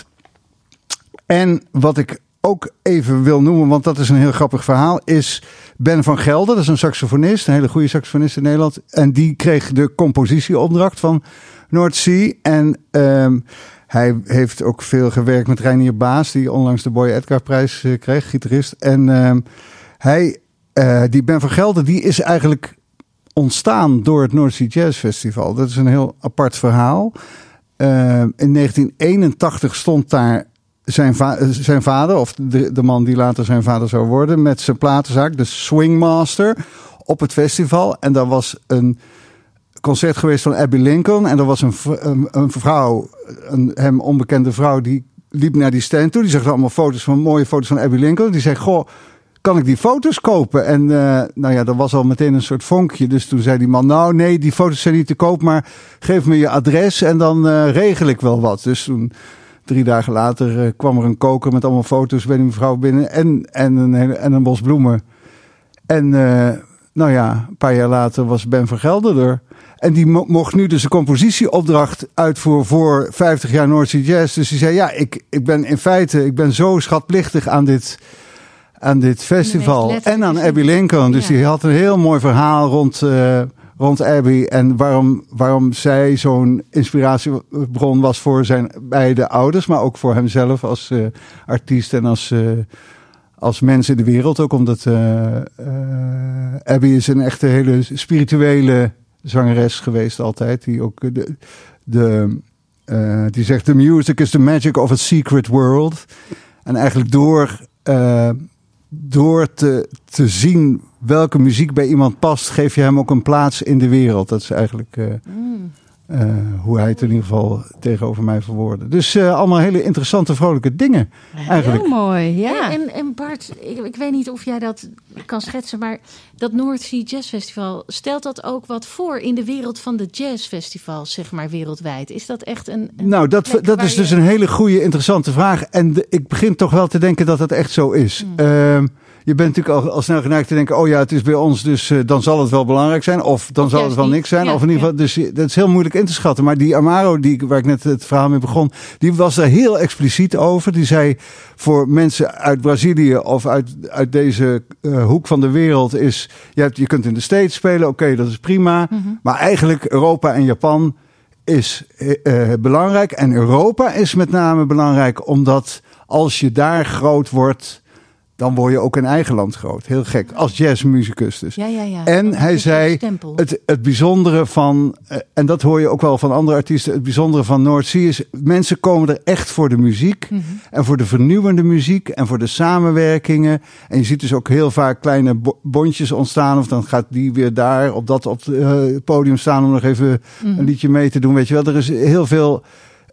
En wat ik ook even wil noemen, want dat is een heel grappig verhaal, is Ben van Gelder. Dat is een saxofonist, een hele goede saxofonist in Nederland. En die kreeg de compositieopdracht van North Sea. En um, hij heeft ook veel gewerkt met Reinier Baas, die onlangs de Boy Edgar prijs uh, kreeg, gitarist. En um, hij, uh, die Ben van Gelder, die is eigenlijk ontstaan door het North Sea Jazz Festival. Dat is een heel apart verhaal. Uh, in negentien eenentachtig stond daar zijn, va- zijn vader, of de, de man die later zijn vader zou worden, met zijn platenzaak, de Swingmaster, op het festival. En daar was een concert geweest van Abbey Lincoln. En er was een, een, een vrouw, een hem onbekende vrouw, die liep naar die stand toe. Die zag allemaal foto's van, mooie foto's van Abbey Lincoln. Die zei, goh, kan ik die foto's kopen? En uh, nou ja, er was al meteen een soort vonkje. Dus toen zei die man, nou nee, die foto's zijn niet te koop, maar geef me je adres en dan uh, regel ik wel wat. Dus toen, drie dagen later, uh, kwam er een koker met allemaal foto's bij die mevrouw binnen en, en, een, hele, en een bos bloemen. En uh, nou ja, een paar jaar later was Ben van Gelder er. En die mo- mocht nu dus een compositieopdracht uitvoeren voor vijftig jaar North Sea Jazz. Dus die zei, ja, ik, ik ben in feite, ik ben zo schatplichtig aan dit, aan dit festival. En aan Abbey Lincoln. Dus ja. Die had een heel mooi verhaal rond, uh, rond Abbey. En waarom, waarom zij zo'n inspiratiebron was voor zijn beide ouders. Maar ook voor hemzelf als uh, artiest en als, uh, als mens in de wereld. Ook omdat uh, uh, Abbey is een echte hele spirituele zangeres geweest altijd. Die ook de, de uh, die zegt, the music is the magic of a secret world. En eigenlijk door, uh, door te, te zien welke muziek bij iemand past, geef je hem ook een plaats in de wereld. Dat is eigenlijk uh, mm. uh, hoe hij het in ieder geval tegenover mij verwoordde. Dus uh, allemaal hele interessante, vrolijke dingen. Eigenlijk. Heel mooi, ja. En, en Bart, ik, ik weet niet of jij dat kan schetsen, maar dat North Sea Jazz Festival, stelt dat ook wat voor in de wereld van de jazzfestivals, zeg maar, wereldwijd? Is dat echt een, een Nou, dat, dat is je... dus een hele goede, interessante vraag. En de, ik begin toch wel te denken dat dat echt zo is. Mm. Uh, je bent natuurlijk al, al snel geneigd te denken, oh ja, het is bij ons, dus uh, dan zal het wel belangrijk zijn. Of dan of zal het wel niet. niks zijn. Ja, of in ieder geval, ja. Dus dat is heel moeilijk in te schatten. Maar die Amaro, die, waar ik net het verhaal mee begon, die was daar heel expliciet over. Die zei, voor mensen uit Brazilië of uit, uit deze uh, hoek van de wereld is, je, hebt, je kunt in de States spelen, oké, okay, dat is prima. Mm-hmm. Maar eigenlijk Europa en Japan is uh, belangrijk. En Europa is met name belangrijk, omdat als je daar groot wordt, dan word je ook in eigen land groot. Heel gek. Als jazzmuzikus dus. Ja, ja, ja. En hij zei, het, het bijzondere van, en dat hoor je ook wel van andere artiesten, het bijzondere van North Sea is, mensen komen er echt voor de muziek. Mm-hmm. En voor de vernieuwende muziek. En voor de samenwerkingen. En je ziet dus ook heel vaak kleine bo- bondjes ontstaan. Of dan gaat die weer daar op dat op het uh, podium staan om nog even mm-hmm. een liedje mee te doen. Weet je wel, er is heel veel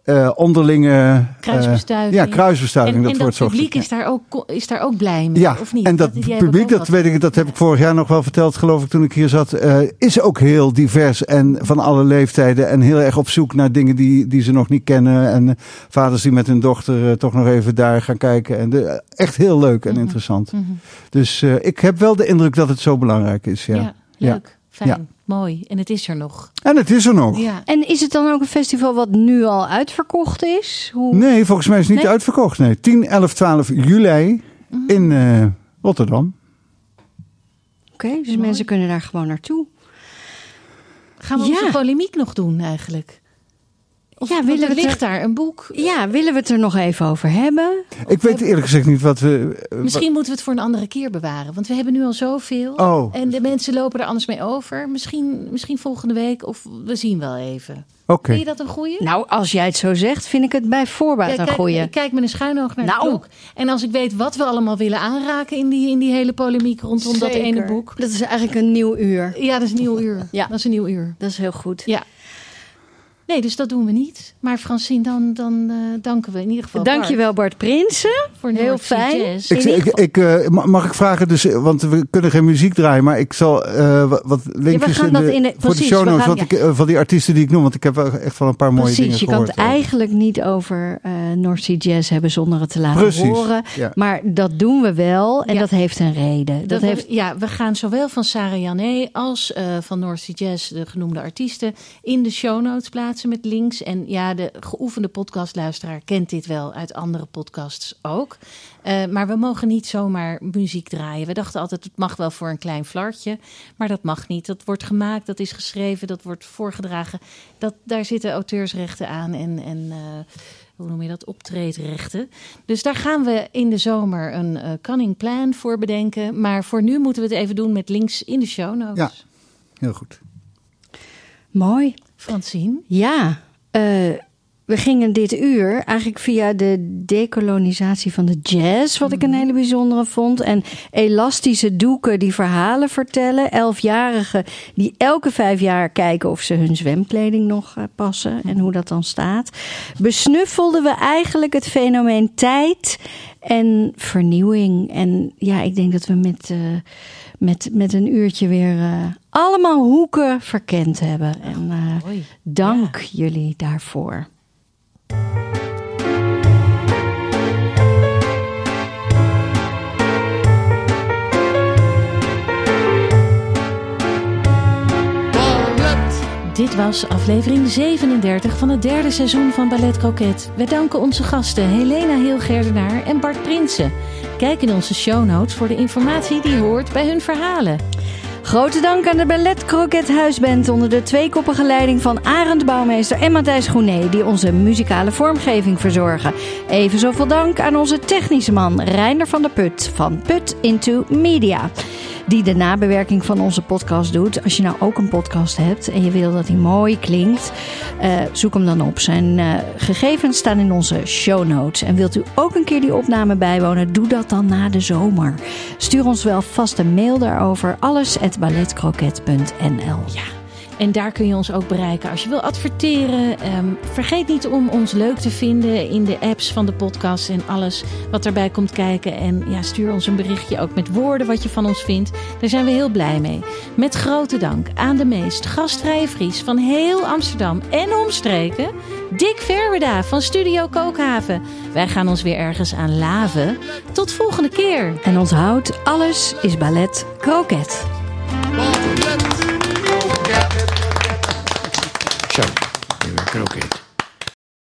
uh, onderlinge... Kruisbestuiving. Uh, ja, kruisbestuiving. En, dat en wordt dat zo publiek gezegd, is, daar ook, is daar ook blij mee, ja, of niet? En dat, dat publiek, dat, weet ik, dat heb ik vorig jaar nog wel verteld, geloof ik, toen ik hier zat, uh, is ook heel divers en van alle leeftijden en heel erg op zoek naar dingen die, die ze nog niet kennen. En uh, vaders die met hun dochter uh, toch nog even daar gaan kijken. En de, uh, echt heel leuk en mm-hmm. interessant. Mm-hmm. Dus uh, ik heb wel de indruk dat het zo belangrijk is. Ja, ja leuk, ja. fijn, ja. mooi. En het is er nog. En het is er nog. Ja. En is het dan ook een festival wat nu al uitverkocht is? Hoe... Nee, volgens mij is het niet nee? uitverkocht. Nee, tien, elf, twaalf juli mm-hmm. in uh, Rotterdam. Oké, okay, dus mooi. Mensen kunnen daar gewoon naartoe. Gaan we ja. onze polemiek nog doen eigenlijk? Of ja, willen we ligt er, daar een boek? Ja, willen we het er nog even over hebben? Ik weet eerlijk gezegd niet wat we... Uh, Misschien moeten we het voor een andere keer bewaren. Want we hebben nu al zoveel. Oh. En de mensen lopen er anders mee over. Misschien, misschien volgende week of we zien wel even. Oké. Okay. Vind je dat een goeie? Nou, als jij het zo zegt, vind ik het bij voorbaat ja, een kijk, goeie. Ik kijk met een schuin oog naar nou. de klok. En als ik weet wat we allemaal willen aanraken in die, in die hele polemiek rondom Zeker. dat ene boek. Dat is eigenlijk een nieuw uur. Ja, dat is een nieuw uur. Ja. Dat is een nieuw uur. Dat is heel goed. Ja. Nee, dus dat doen we niet. Maar Francine, dan, dan uh, danken we in ieder geval Bart. Dankjewel Bart Prinsen. Voor heel fijn. Jazz. Ik, ik, ik, uh, mag ik vragen, dus, want we kunnen geen muziek draaien, maar ik zal uh, wat linkjes ja, in de, in de, voor precies, de show notes gaan, want ja. ik, uh, van die artiesten die ik noem, want ik heb echt wel een paar mooie precies, dingen gehoord. Precies, je kan het eigenlijk niet over uh, North Sea Jazz hebben zonder het te laten precies, horen. Ja. Maar dat doen we wel en ja. dat heeft een reden. Dat dat heeft... we, ja, we gaan zowel van Sarah Jané als uh, van North Sea Jazz, de genoemde artiesten, in de show notes plaatsen met links. En ja, de geoefende podcastluisteraar kent dit wel uit andere podcasts ook. Uh, maar we mogen niet zomaar muziek draaien. We dachten altijd, het mag wel voor een klein flartje. Maar dat mag niet. Dat wordt gemaakt, dat is geschreven, dat wordt voorgedragen. Dat, daar zitten auteursrechten aan en, en uh, hoe noem je dat, optreedrechten. Dus daar gaan we in de zomer een uh, cunning plan voor bedenken. Maar voor nu moeten we het even doen met links in de show notes. Ja, heel goed. Mooi. Francine? Ja, uh, we gingen dit uur eigenlijk via de dekolonisatie van de jazz, wat ik een hele bijzondere vond. En elastische doeken die verhalen vertellen. Elfjarigen die elke vijf jaar kijken of ze hun zwemkleding nog uh, passen en hoe dat dan staat. Besnuffelden we eigenlijk het fenomeen tijd en vernieuwing. En ja, ik denk dat we met, uh, met, met een uurtje weer uh, allemaal hoeken verkend hebben. En uh, dank ja. jullie daarvoor. Dit was aflevering zevenendertig van het derde seizoen van Ballet Croquet. We danken onze gasten Helena Heelgerdenaar en Bart Prinsen. Kijk in onze show notes voor de informatie die hoort bij hun verhalen. Grote dank aan de Ballet Croquet Huisband onder de tweekoppige leiding van Arend Bouwmeester en Matthijs Groené, die onze muzikale vormgeving verzorgen. Even zoveel dank aan onze technische man Reiner van der Put van Put Into Media, die de nabewerking van onze podcast doet. Als je nou ook een podcast hebt en je wil dat die mooi klinkt, uh, zoek hem dan op. Zijn uh, gegevens staan in onze show notes. En wilt u ook een keer die opname bijwonen, doe dat dan na de zomer. Stuur ons wel vast een mail daarover, alles at balletcroquet punt n l. Ja. En daar kun je ons ook bereiken als je wil adverteren. Um, vergeet niet om ons leuk te vinden in de apps van de podcast en alles wat erbij komt kijken. En ja, stuur ons een berichtje ook met woorden wat je van ons vindt. Daar zijn we heel blij mee. Met grote dank aan de meest gastvrije Fries van heel Amsterdam en omstreken, Dick Verweda van Studio Kookhaven. Wij gaan ons weer ergens aan laven. Tot volgende keer. En onthoud, alles is ballet croquet. Zo, nu weer kroket.